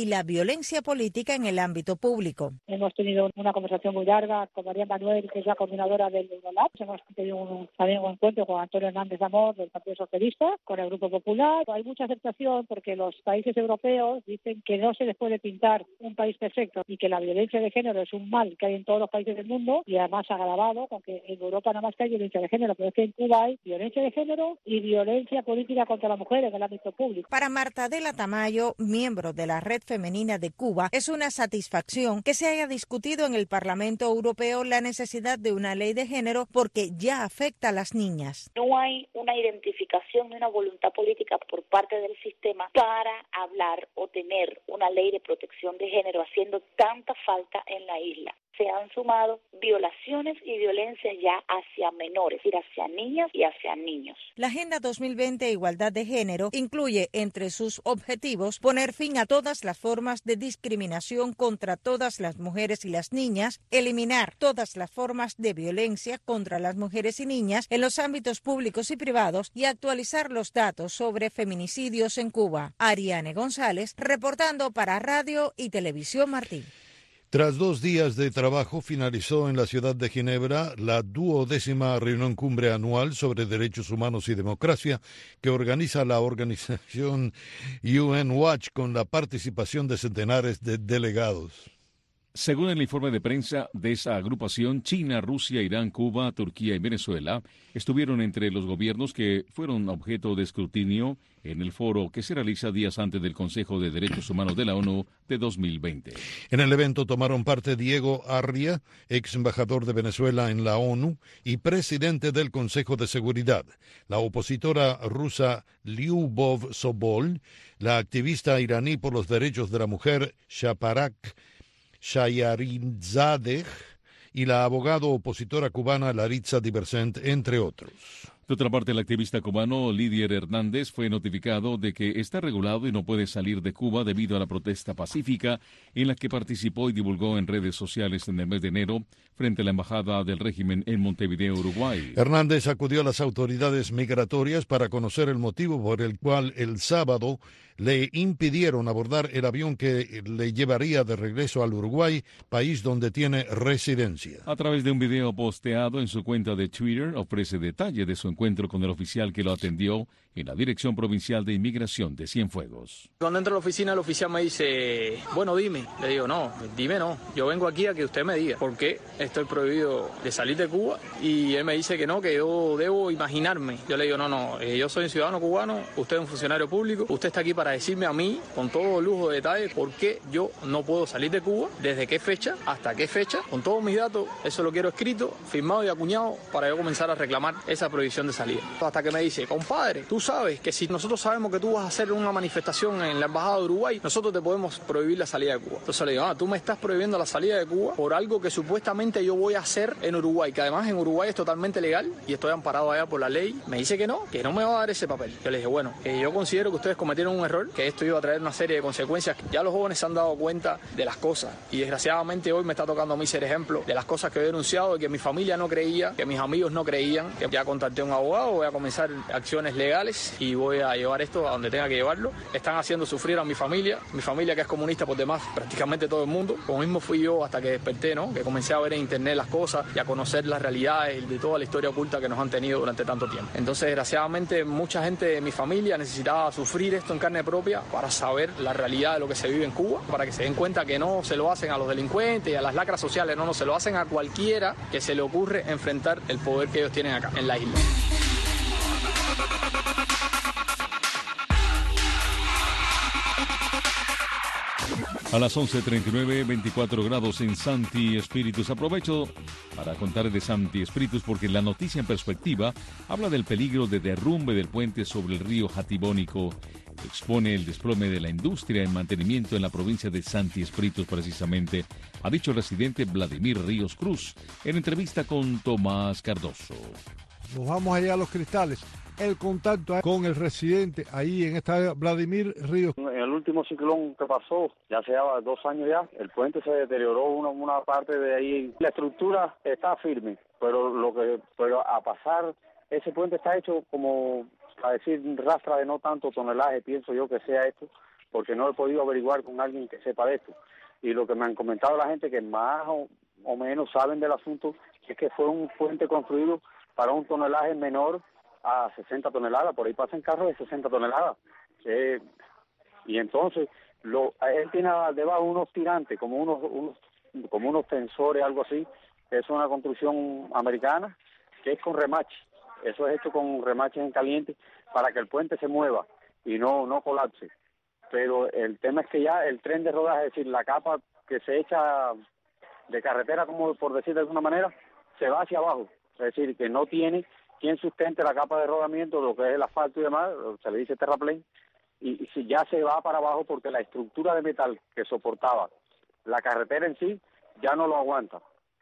S26: y la violencia política en el ámbito público.
S12: Hemos tenido una conversación muy larga con María Manuel, que es la coordinadora del Eurolab. Hemos tenido un, también un encuentro con Antonio Hernández Amor, del Partido Socialista, con el Grupo Popular. Hay mucha aceptación porque los países europeos dicen que no se les puede pintar un país perfecto y que la violencia de género es un mal que hay en todos los países del mundo y además agravado, porque en Europa nada más que hay violencia de género, pero es que en Cuba hay violencia de género y violencia política contra la mujer en el ámbito público.
S26: Para Marta de la Tamayo, miembro de la Red Femenina de Cuba, es una satisfacción que se haya discutido en el Parlamento Europeo la necesidad de una ley de género porque ya afecta a las niñas.
S7: No hay una identificación ni una voluntad política por parte del sistema para hablar o tener una ley de protección de género, haciendo tanta falta en la isla. Se han sumado violaciones y violencias ya hacia menores, es decir, hacia niñas y hacia niños.
S26: La Agenda dos mil veinte Igualdad de Género incluye entre sus objetivos poner fin a todas las formas de discriminación contra todas las mujeres y las niñas, eliminar todas las formas de violencia contra las mujeres y niñas en los ámbitos públicos y privados y actualizar los datos sobre feminicidios en Cuba. Ariane González, reportando para Radio y Televisión Martí.
S2: Tras dos días de trabajo, finalizó en la ciudad de Ginebra la duodécima reunión cumbre anual sobre derechos humanos y democracia que organiza la organización U N Watch con la participación de centenares de delegados.
S1: Según el informe de prensa de esa agrupación, China, Rusia, Irán, Cuba, Turquía y Venezuela estuvieron entre los gobiernos que fueron objeto de escrutinio en el foro que se realiza días antes del Consejo de Derechos Humanos de la ONU de dos mil veinte.
S2: En el evento tomaron parte Diego Arria, ex embajador de Venezuela en la ONU y presidente del Consejo de Seguridad, la opositora rusa Lyubov Sobol, la activista iraní por los derechos de la mujer Shaparak Shayarinzadeh y la abogada opositora cubana Laritza Diversent, entre otros.
S1: De otra parte, el activista cubano Lidier Hernández fue notificado de que está regulado y no puede salir de Cuba debido a la protesta pacífica en la que participó y divulgó en redes sociales en el mes de enero frente a la embajada del régimen en Montevideo, Uruguay.
S2: Hernández acudió a las autoridades migratorias para conocer el motivo por el cual el sábado le impidieron abordar el avión que le llevaría de regreso al Uruguay, país donde tiene residencia.
S1: A través de un video posteado en su cuenta de Twitter, ofrece detalle de su encuentro con el oficial que lo atendió en la Dirección Provincial de Inmigración de Cienfuegos.
S13: Cuando entro a la oficina, el oficial me dice, bueno, dime. Le digo, no, dime no. Yo vengo aquí a que usted me diga por qué estoy prohibido de salir de Cuba. Y él me dice que no, que yo debo imaginarme. Yo le digo, no, no, eh, yo soy un ciudadano cubano, usted es un funcionario público, usted está aquí para decirme a mí, con todo lujo de detalles, por qué yo no puedo salir de Cuba, desde qué fecha, hasta qué fecha, con todos mis datos, eso lo quiero escrito, firmado y acuñado, para yo comenzar a reclamar esa prohibición de salida. Hasta que me dice, compadre, tú sabes que si nosotros sabemos que tú vas a hacer una manifestación en la Embajada de Uruguay, nosotros te podemos prohibir la salida de Cuba. Entonces le digo, ah, tú me estás prohibiendo la salida de Cuba por algo que supuestamente yo voy a hacer en Uruguay, que además en Uruguay es totalmente legal y estoy amparado allá por la ley. Me dice que no, que no me va a dar ese papel. Yo le dije, bueno, eh, yo considero que ustedes cometieron un error, que esto iba a traer una serie de consecuencias. Ya los jóvenes se han dado cuenta de las cosas y desgraciadamente hoy me está tocando a mí ser ejemplo de las cosas que he denunciado y que mi familia no creía, que mis amigos no creían. Que ya contacté a un abogado, voy a comenzar acciones legales y voy a llevar esto a donde tenga que llevarlo. Están haciendo sufrir a mi familia, mi familia que es comunista por demás, prácticamente todo el mundo. Como mismo fui yo hasta que desperté, ¿no? Que comencé a ver en internet las cosas y a conocer las realidades de toda la historia oculta que nos han tenido durante tanto tiempo. Entonces, desgraciadamente, mucha gente de mi familia necesitaba sufrir esto en carne propia para saber la realidad de lo que se vive en Cuba, para que se den cuenta que no se lo hacen a los delincuentes y a las lacras sociales, no, no, se lo hacen a cualquiera que se le ocurre enfrentar el poder que ellos tienen acá, en la isla.
S1: A las once treinta y nueve, veinticuatro grados en Santi Espíritus. Aprovecho para contar de Santi Espíritus porque la noticia en perspectiva habla del peligro de derrumbe del puente sobre el río Jatibónico. Expone el desplome de la industria en mantenimiento en la provincia de Santi Espíritus precisamente, ha dicho el residente Vladimir Ríos Cruz en entrevista con Tomás Cardoso.
S14: Nos vamos allá a Los Cristales. El contacto con el residente ahí en esta área, Vladimir Ríos.
S15: En el último ciclón que pasó, ya hace dos años ya, el puente se deterioró una, una parte de ahí. La estructura está firme, pero lo que pero a pasar, ese puente está hecho como, a decir, rastra de no tanto tonelaje, pienso yo que sea esto, porque no he podido averiguar con alguien que sepa de esto. Y lo que me han comentado la gente que más o, o menos saben del asunto es que fue un puente construido para un tonelaje menor a sesenta toneladas, por ahí pasan carros de sesenta toneladas. Eh, y entonces, lo, él tiene debajo unos tirantes, como unos, unos, como unos tensores, algo así. Es una construcción americana que es con remache. Eso es hecho con remaches en caliente para que el puente se mueva y no, no colapse. Pero el tema es que ya el tren de rodaje, es decir, la capa que se echa de carretera, como por decir de alguna manera, se va hacia abajo. Es decir, que no tiene quien sustente la capa de rodamiento, lo que es el asfalto y demás, se le dice terraplén, y, y si ya se va para abajo porque la estructura de metal que soportaba la carretera en sí ya no lo aguanta.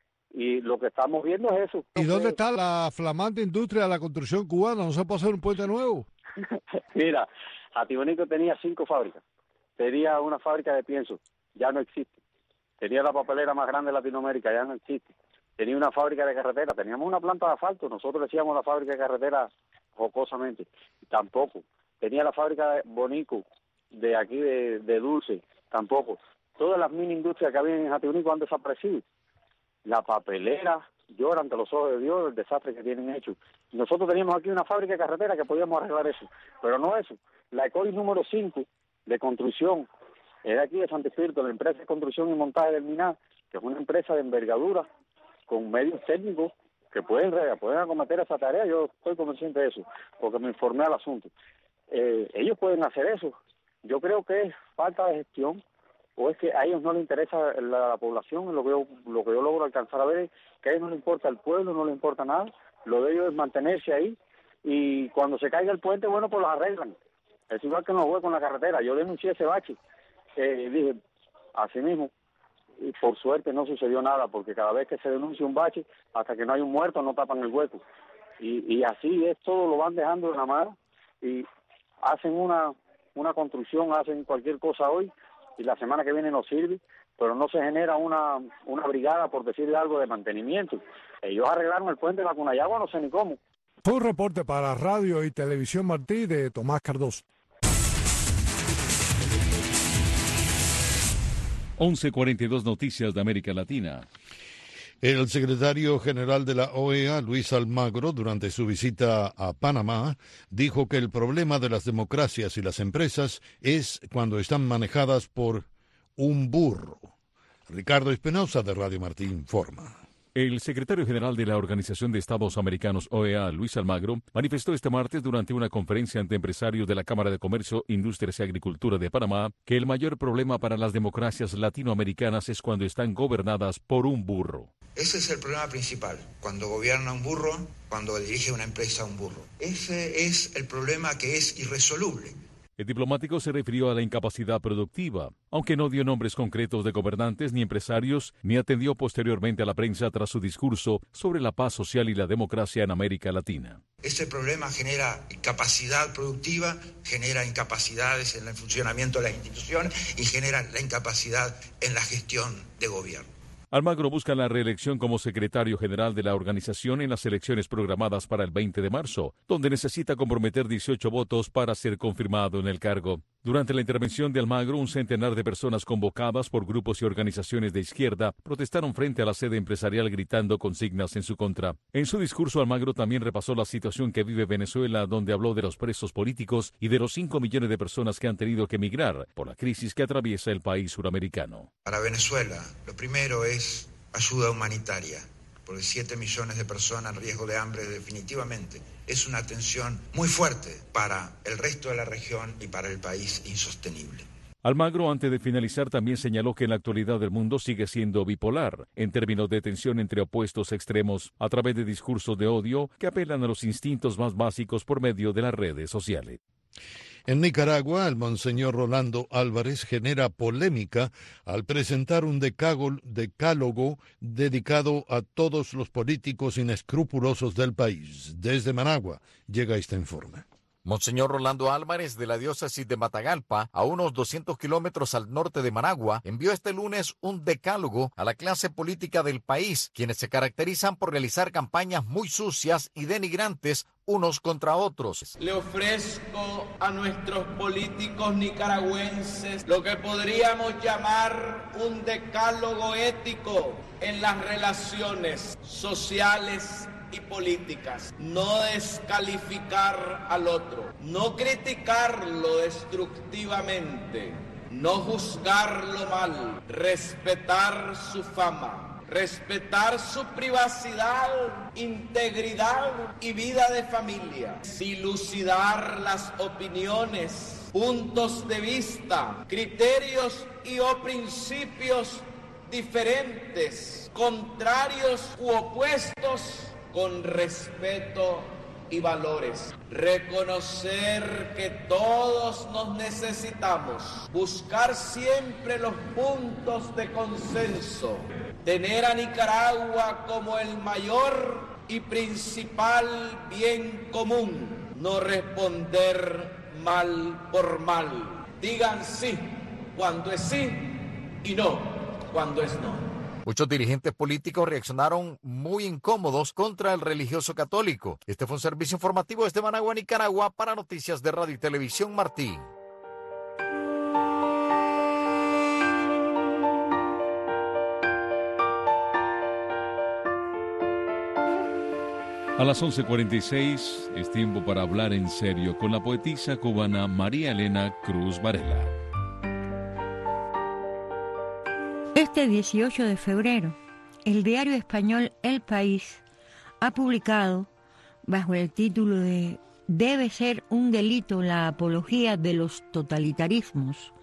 S15: Y lo que estamos viendo es eso.
S14: ¿Y dónde está la flamante industria de la construcción cubana? ¿No se puede hacer un puente nuevo?
S15: Mira, Jatibonico tenía cinco fábricas. Tenía una fábrica de pienso, ya no existe. Tenía la papelera más grande de Latinoamérica, ya no existe. Tenía una fábrica de carretera, teníamos una planta de asfalto, nosotros decíamos la fábrica de carretera jocosamente, tampoco. Tenía la fábrica de Bonico, de aquí de, de Dulce, tampoco. Todas las mini industrias que había en Jatibonico han desaparecido. La papelera llora ante los ojos de Dios el desastre que tienen hecho. Nosotros teníamos aquí una fábrica de carretera que podíamos arreglar eso, pero no eso. La Ecolis número cinco de construcción es de aquí de Santo Espíritu, la empresa de construcción y montaje del Miná, que es una empresa de envergadura con medios técnicos que pueden, pueden acometer esa tarea. Yo estoy consciente de eso, porque me informé al asunto. Eh, ellos pueden hacer eso. Yo creo que es falta de gestión, o es que a ellos no les interesa la, la población. Lo que, yo, lo que yo logro alcanzar a ver es que a ellos no les importa el pueblo, no les importa nada. Lo de ellos es mantenerse ahí, y cuando se caiga el puente, bueno, pues lo arreglan. Es igual que en los huecos en la carretera. Yo denuncié ese bache, eh, dije, así mismo, y por suerte no sucedió nada, porque cada vez que se denuncia un bache, hasta que no hay un muerto, no tapan el hueco. Y, y así es todo, lo van dejando de la mano, y hacen una, una construcción, hacen cualquier cosa hoy, y la semana que viene no sirve, pero no se genera una, una brigada, por decirle algo, de mantenimiento. Ellos arreglaron el puente de la Cunayagua, no sé ni cómo.
S14: Fue un reporte para Radio y Televisión Martí de Tomás Cardoso.
S1: once cuarenta y dos Noticias de América Latina.
S2: El secretario general de la O E A, Luis Almagro, durante su visita a Panamá, dijo que el problema de las democracias y las empresas es cuando están manejadas por un burro. Ricardo Espinosa, de Radio Martí, informa.
S1: El secretario general de la Organización de Estados Americanos, O E A, Luis Almagro, manifestó este martes durante una conferencia ante empresarios de la Cámara de Comercio, Industrias y Agricultura de Panamá que el mayor problema para las democracias latinoamericanas es cuando están gobernadas por un burro.
S16: Ese es el problema principal, cuando gobierna un burro, cuando dirige una empresa un burro. Ese es el problema que es irresoluble.
S1: El diplomático se refirió a la incapacidad productiva, aunque no dio nombres concretos de gobernantes ni empresarios, ni atendió posteriormente a la prensa tras su discurso sobre la paz social y la democracia en América Latina.
S16: Este problema genera incapacidad productiva, genera incapacidades en el funcionamiento de las instituciones y genera la incapacidad en la gestión de gobierno.
S1: Almagro busca la reelección como secretario general de la organización en las elecciones programadas para el veinte de marzo, donde necesita comprometer dieciocho votos para ser confirmado en el cargo. Durante la intervención de Almagro, un centenar de personas convocadas por grupos y organizaciones de izquierda protestaron frente a la sede empresarial gritando consignas en su contra. En su discurso, Almagro también repasó la situación que vive Venezuela, donde habló de los presos políticos y de los cinco millones de personas que han tenido que emigrar por la crisis que atraviesa el país suramericano.
S16: Para Venezuela, lo primero es ayuda humanitaria, porque siete millones de personas en riesgo de hambre definitivamente es una tensión muy fuerte para el resto de la región y para el país insostenible.
S1: Almagro, antes de finalizar, también señaló que en la actualidad el mundo sigue siendo bipolar, en términos de tensión entre opuestos extremos, a través de discursos de odio que apelan a los instintos más básicos por medio de las redes sociales.
S2: En Nicaragua, el monseñor Rolando Álvarez genera polémica al presentar un decálogo dedicado a todos los políticos inescrupulosos del país. Desde Managua llega este informe.
S17: Monseñor Rolando Álvarez, de la diócesis de Matagalpa, a unos doscientos kilómetros al norte de Managua, envió este lunes un decálogo a la clase política del país, quienes se caracterizan por realizar campañas muy sucias y denigrantes unos contra otros.
S18: Le ofrezco a nuestros políticos nicaragüenses lo que podríamos llamar un decálogo ético en las relaciones sociales y políticas. No descalificar al otro, no criticarlo destructivamente, no juzgarlo mal, respetar su fama, respetar su privacidad, integridad y vida de familia, dilucidar las opiniones, puntos de vista, criterios y o principios diferentes, contrarios u opuestos, con respeto y valores. Reconocer que todos nos necesitamos, buscar siempre los puntos de consenso, tener a Nicaragua como el mayor y principal bien común, no responder mal por mal. Digan sí cuando es sí y no cuando es no.
S17: Muchos dirigentes políticos reaccionaron muy incómodos contra el religioso católico. Este fue un servicio informativo desde Managua, Nicaragua, para Noticias de Radio y Televisión Martí.
S1: A las once cuarenta y seis es tiempo para hablar en serio con la poetisa cubana María Elena Cruz Varela.
S19: Este dieciocho de febrero, el diario español El País ha publicado, bajo el título de «Debe ser un delito la apología de los totalitarismos»,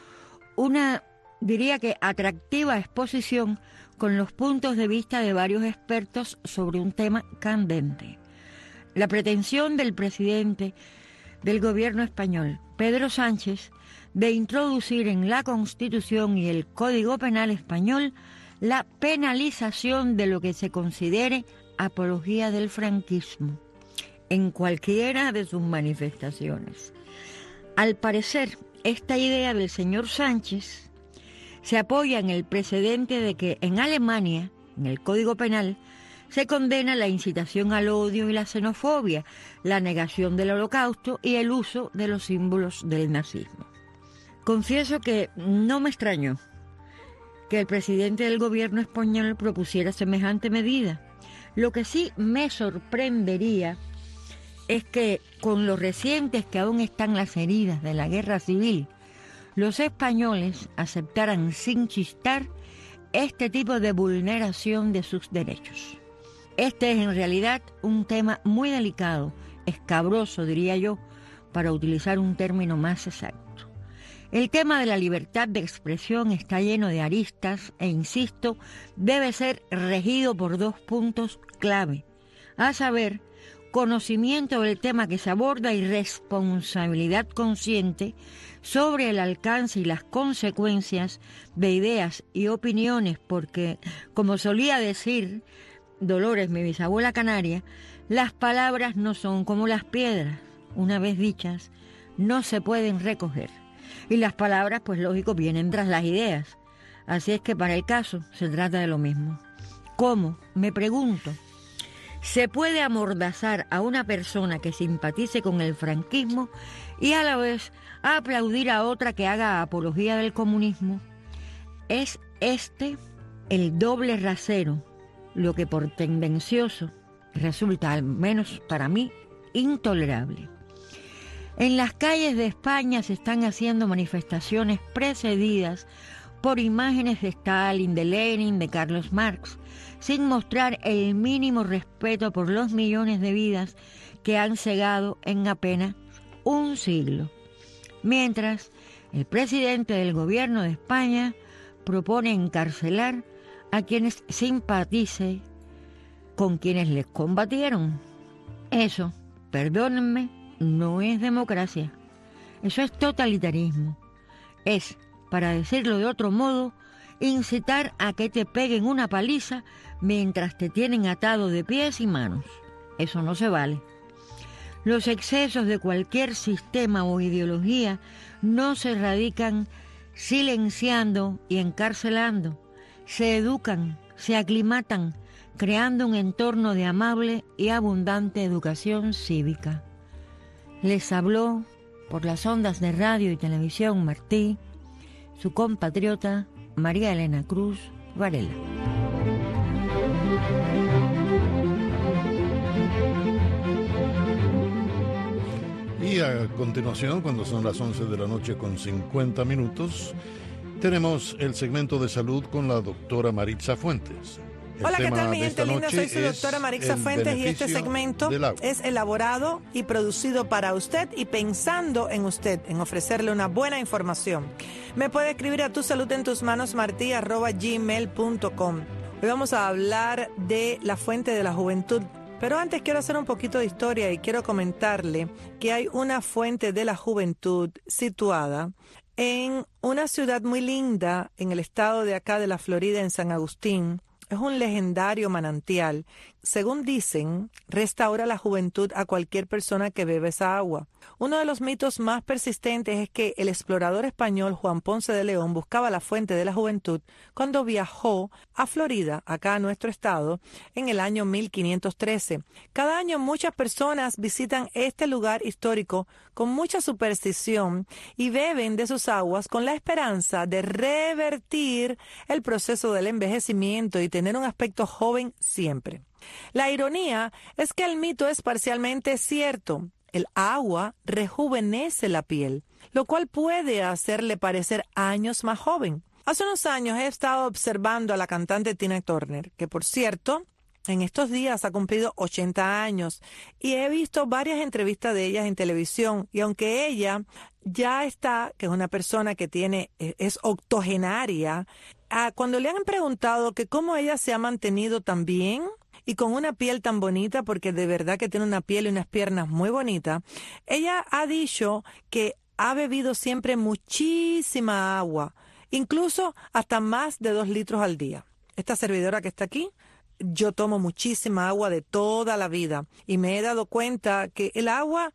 S19: una, diría que, atractiva exposición con los puntos de vista de varios expertos sobre un tema candente. La pretensión del presidente del gobierno español, Pedro Sánchez, de introducir en la Constitución y el Código Penal español la penalización de lo que se considere apología del franquismo, en cualquiera de sus manifestaciones. Al parecer, esta idea del señor Sánchez se apoya en el precedente de que en Alemania, en el Código Penal, se condena la incitación al odio y la xenofobia, la negación del Holocausto y el uso de los símbolos del nazismo. Confieso que no me extrañó que el presidente del gobierno español propusiera semejante medida. Lo que sí me sorprendería es que, con lo recientes que aún están las heridas de la guerra civil, los españoles aceptaran sin chistar este tipo de vulneración de sus derechos. Este es en realidad un tema muy delicado, escabroso diría yo, para utilizar un término más exacto. El tema de la libertad de expresión está lleno de aristas e, insisto, debe ser regido por dos puntos clave, a saber, conocimiento del tema que se aborda y responsabilidad consciente sobre el alcance y las consecuencias de ideas y opiniones, porque, como solía decir Dolores, mi bisabuela canaria, las palabras no son como las piedras, una vez dichas, no se pueden recoger. Y las palabras, pues lógico, vienen tras las ideas. Así es que para el caso se trata de lo mismo. ¿Cómo? Me pregunto. ¿Se puede amordazar a una persona que simpatice con el franquismo y a la vez aplaudir a otra que haga apología del comunismo? ¿Es este el doble rasero, lo que por tendencioso resulta, al menos para mí, intolerable? En las calles de España se están haciendo manifestaciones precedidas por imágenes de Stalin, de Lenin, de Carlos Marx, sin mostrar el mínimo respeto por los millones de vidas que han cegado en apenas un siglo. Mientras, el presidente del gobierno de España propone encarcelar a quienes simpatice con quienes les combatieron. Eso, perdónenme, no es democracia. Eso es totalitarismo. Es, para decirlo de otro modo, incitar a que te peguen una paliza mientras te tienen atado de pies y manos. Eso no se vale. Los excesos de cualquier sistema o ideología no se erradican silenciando y encarcelando. Se educan, se aclimatan, creando un entorno de amable y abundante educación cívica. Les habló por las ondas de radio y televisión Martí, su compatriota María Elena Cruz Varela.
S2: Y a continuación, cuando son las once de la noche con cincuenta minutos, tenemos el segmento de salud con la doctora Maritza Fuentes. El
S3: Hola, ¿qué
S2: tema
S3: tal, mi
S2: de
S3: gente
S2: esta
S3: linda?
S2: noche
S3: Soy su
S2: es
S3: doctora Maritza
S2: el
S3: Fuentes y este
S2: beneficio
S3: segmento
S2: del agua.
S3: es elaborado y producido para usted y pensando en usted, en ofrecerle una buena información. Me puede escribir a tu salud en tus manos martí arroba gmail punto com. Hoy vamos a hablar de la fuente de la juventud. Pero antes quiero hacer un poquito de historia y quiero comentarle que hay una fuente de la juventud situada en una ciudad muy linda en el estado de acá de la Florida, en San Agustín. Es un legendario manantial. Según dicen, restaura la juventud a cualquier persona que bebe esa agua. Uno de los mitos más persistentes es que el explorador español Juan Ponce de León buscaba la fuente de la juventud cuando viajó a Florida, acá a nuestro estado, en el año mil quinientos trece. Cada año muchas personas visitan este lugar histórico con mucha superstición y beben de sus aguas con la esperanza de revertir el proceso del envejecimiento y tener un aspecto joven siempre. La ironía es que el mito es parcialmente cierto. El agua rejuvenece la piel, lo cual puede hacerle parecer años más joven. Hace unos años he estado observando a la cantante Tina Turner, que por cierto, en estos días ha cumplido ochenta años, y he visto varias entrevistas de ella en televisión, y aunque ella ya está, que es una persona que tiene, es octogenaria, ah, cuando le han preguntado que cómo ella se ha mantenido tan bien y con una piel tan bonita, porque de verdad que tiene una piel y unas piernas muy bonitas, ella ha dicho que ha bebido siempre muchísima agua, incluso hasta más de dos litros al día. Esta servidora que está aquí, yo tomo muchísima agua de toda la vida y me he dado cuenta que el agua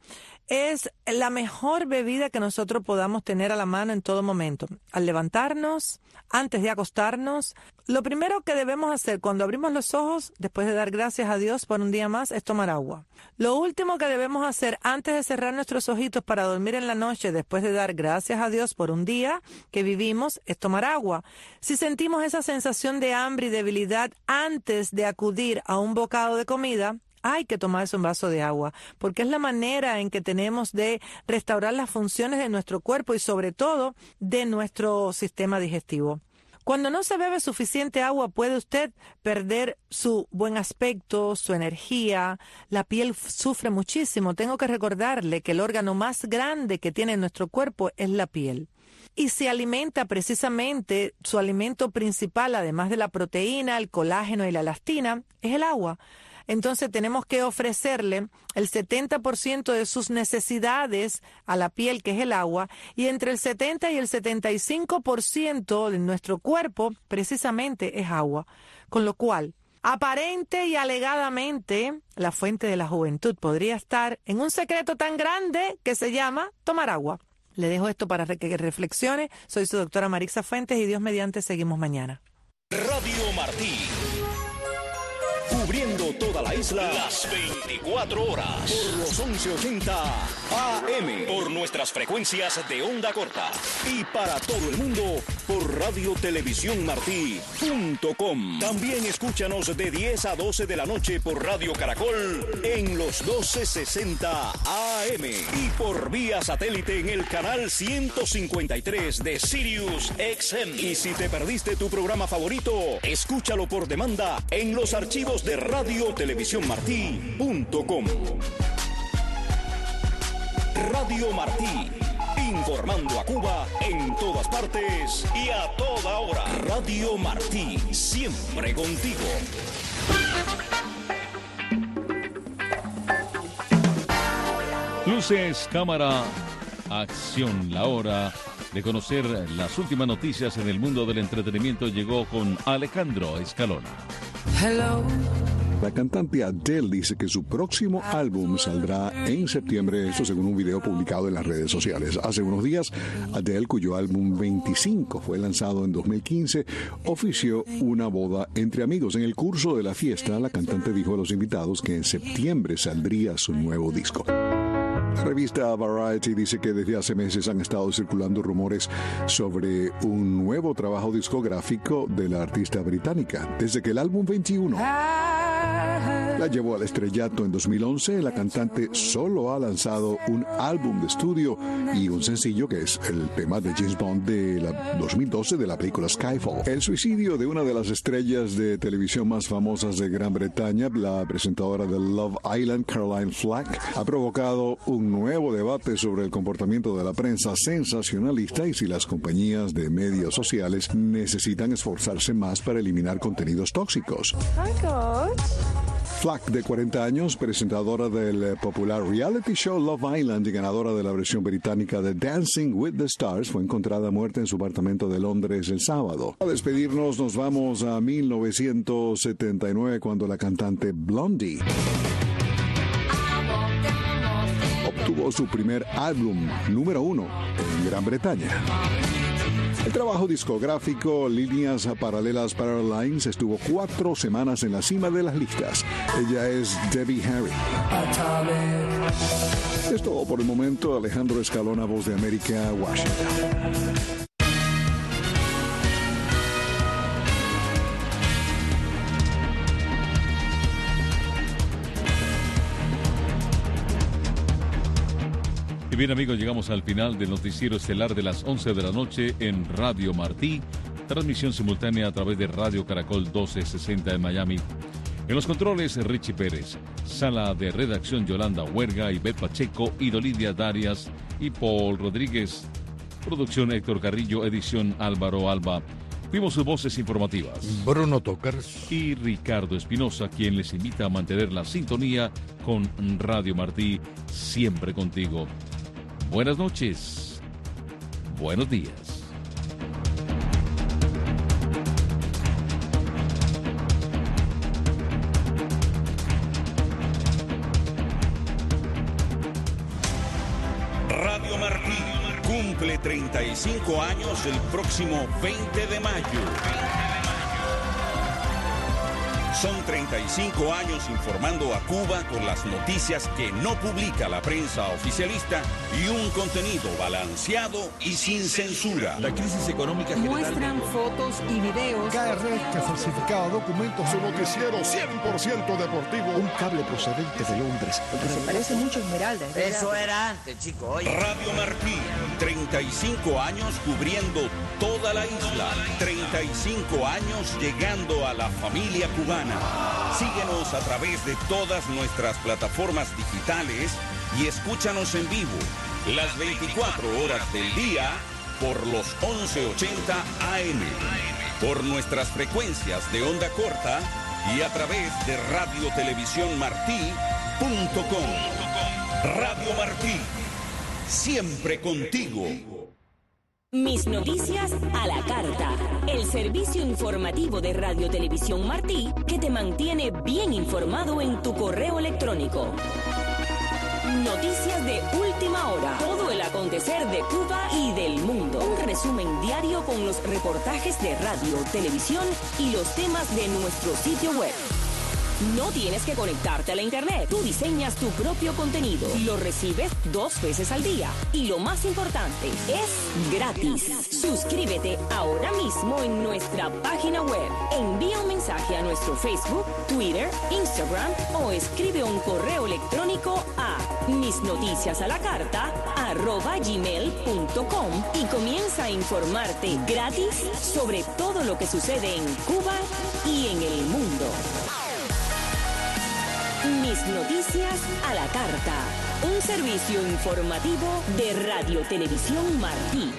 S3: es la mejor bebida que nosotros podamos tener a la mano en todo momento. Al levantarnos, antes de acostarnos, lo primero que debemos hacer cuando abrimos los ojos, después de dar gracias a Dios por un día más, es tomar agua. Lo último que debemos hacer antes de cerrar nuestros ojitos para dormir en la noche, después de dar gracias a Dios por un día que vivimos, es tomar agua. Si sentimos esa sensación de hambre y debilidad antes de acudir a un bocado de comida, hay que tomarse un vaso de agua, porque es la manera en que tenemos de restaurar las funciones de nuestro cuerpo y sobre todo de nuestro sistema digestivo. Cuando no se bebe suficiente agua puede usted perder su buen aspecto, su energía, la piel sufre muchísimo. Tengo que recordarle que el órgano más grande que tiene nuestro cuerpo es la piel. Y se alimenta precisamente, su alimento principal, además de la proteína, el colágeno y la elastina, es el agua. Entonces tenemos que ofrecerle el setenta por ciento de sus necesidades a la piel, que es el agua, y entre el setenta y el setenta y cinco por ciento de nuestro cuerpo precisamente es agua. Con lo cual, aparente y alegadamente, la fuente de la juventud podría estar en un secreto tan grande que se llama tomar agua. Le dejo esto para que reflexione. Soy su doctora Maritza Fuentes y Dios mediante seguimos mañana.
S4: Radio Martí. Cubriendo toda la isla las veinticuatro horas por los once ochenta A M, por nuestras frecuencias de onda corta y para todo el mundo por radio televisión martí punto com. También escúchanos de diez a doce de la noche por Radio Caracol en los doce sesenta A M y por vía satélite en el canal ciento cincuenta y tres de Sirius X M. Y si te perdiste tu programa favorito, escúchalo por demanda en los archivos de radio televisión martí punto com. Radio Martí, informando a Cuba en todas partes y a toda hora. Radio Martí, siempre contigo.
S1: Luces, cámara, acción. La hora de conocer las últimas noticias en el mundo del entretenimiento llegó con Alejandro Escalona.
S20: Hello,
S6: La cantante Adele dice que su próximo álbum saldrá en septiembre, esto según un video publicado en las redes sociales. Hace unos días, Adele, cuyo álbum veinticinco fue lanzado en dos mil quince, ofició una boda entre amigos. En el curso de la fiesta, la cantante dijo a los invitados que en septiembre saldría su nuevo disco. La revista Variety dice que desde hace meses han estado circulando rumores sobre un nuevo trabajo discográfico de la artista británica. Desde que el álbum veintiuno la llevó al estrellato en dos mil once, la cantante solo ha lanzado un álbum de estudio y un sencillo que es el tema de James Bond de la dos mil doce de la película Skyfall. El suicidio de una de las estrellas de televisión más famosas de Gran Bretaña, la presentadora de Love Island, Caroline Flack, ha provocado un nuevo debate sobre el comportamiento de la prensa sensacionalista y si las compañías de medios sociales necesitan esforzarse más para eliminar contenidos tóxicos. Flack, de cuarenta años, presentadora del popular reality show Love Island y ganadora de la versión británica de Dancing with the Stars, fue encontrada muerta en su apartamento de Londres el sábado. A despedirnos nos vamos a mil novecientos setenta y nueve, cuando la cantante Blondie obtuvo su primer álbum número uno en Gran Bretaña. El trabajo discográfico Líneas Paralelas Paralines estuvo cuatro semanas en la cima de las listas. Ella es Debbie Harry. Es todo por el momento. Alejandro Escalona, Voz de América, Washington.
S1: Bien, amigos, llegamos al final del noticiero estelar de las once de la noche en Radio Martí, transmisión simultánea a través de Radio Caracol doce sesenta en Miami. En los controles, Richie Pérez. Sala de redacción, Yolanda Huerga, Ivette Pacheco, Idolidia Darias y Paul Rodríguez. Producción, Héctor Carrillo. Edición, Álvaro Alba. Fuimos sus voces informativas,
S2: Bruno Tocars
S1: y Ricardo Espinosa, quien les invita a mantener la sintonía con Radio Martí, siempre contigo. Buenas noches. Buenos días.
S4: Radio Martí cumple treinta y cinco años el próximo veinte de mayo. Son treinta y cinco años informando a Cuba con las noticias que no publica la prensa oficialista y un contenido balanceado y sin censura.
S20: La crisis económica general.
S21: Muestran fotos y videos.
S14: K R que falsificaba documentos.
S5: Su noticiero cien por ciento deportivo.
S20: Un cable procedente de Londres.
S21: Porque se parece mucho a Esmeralda.
S20: Eso era antes, chico. Oye.
S4: Radio Martí, treinta y cinco años cubriendo toda la isla. treinta y cinco años llegando a la familia cubana. Síguenos a través de todas nuestras plataformas digitales y escúchanos en vivo las veinticuatro horas del día por los once ochenta A M, por nuestras frecuencias de onda corta y a través de radio televisión martí punto com. Radio Martí, siempre contigo.
S22: Mis noticias a la carta. El servicio informativo de Radio Televisión Martí que te mantiene bien informado en tu correo electrónico. Noticias de última hora. Todo el acontecer de Cuba y del mundo. Un resumen diario con los reportajes de radio, televisión y los temas de nuestro sitio web. No tienes que conectarte a la internet. Tú diseñas tu propio contenido. Lo recibes dos veces al día. Y lo más importante, es gratis. Suscríbete ahora mismo en nuestra página web. Envía un mensaje a nuestro Facebook, Twitter, Instagram o escribe un correo electrónico a misnoticiasalacarta arroba gmail punto com y comienza a informarte gratis sobre todo lo que sucede en Cuba y en el mundo. Mis noticias a la carta. Un servicio informativo de Radio Televisión Martí.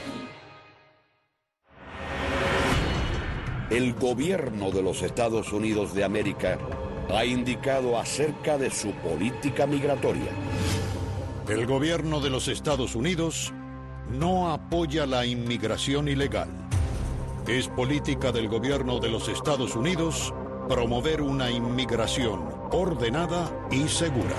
S23: El gobierno de los Estados Unidos de América ha indicado acerca de su política migratoria.
S2: El gobierno de los Estados Unidos no apoya la inmigración ilegal. Es política del gobierno de los Estados Unidos promover una inmigración ordenada y segura.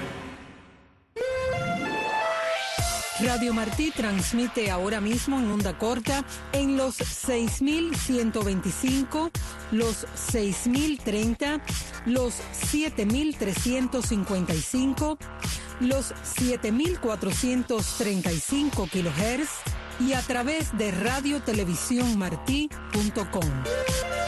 S8: Radio Martí transmite ahora mismo en onda corta en los seis mil ciento veinticinco, los seis mil treinta, los siete mil trescientos cincuenta y cinco, los siete mil cuatrocientos treinta y cinco kilohertz y a través de radio televisión martí punto com.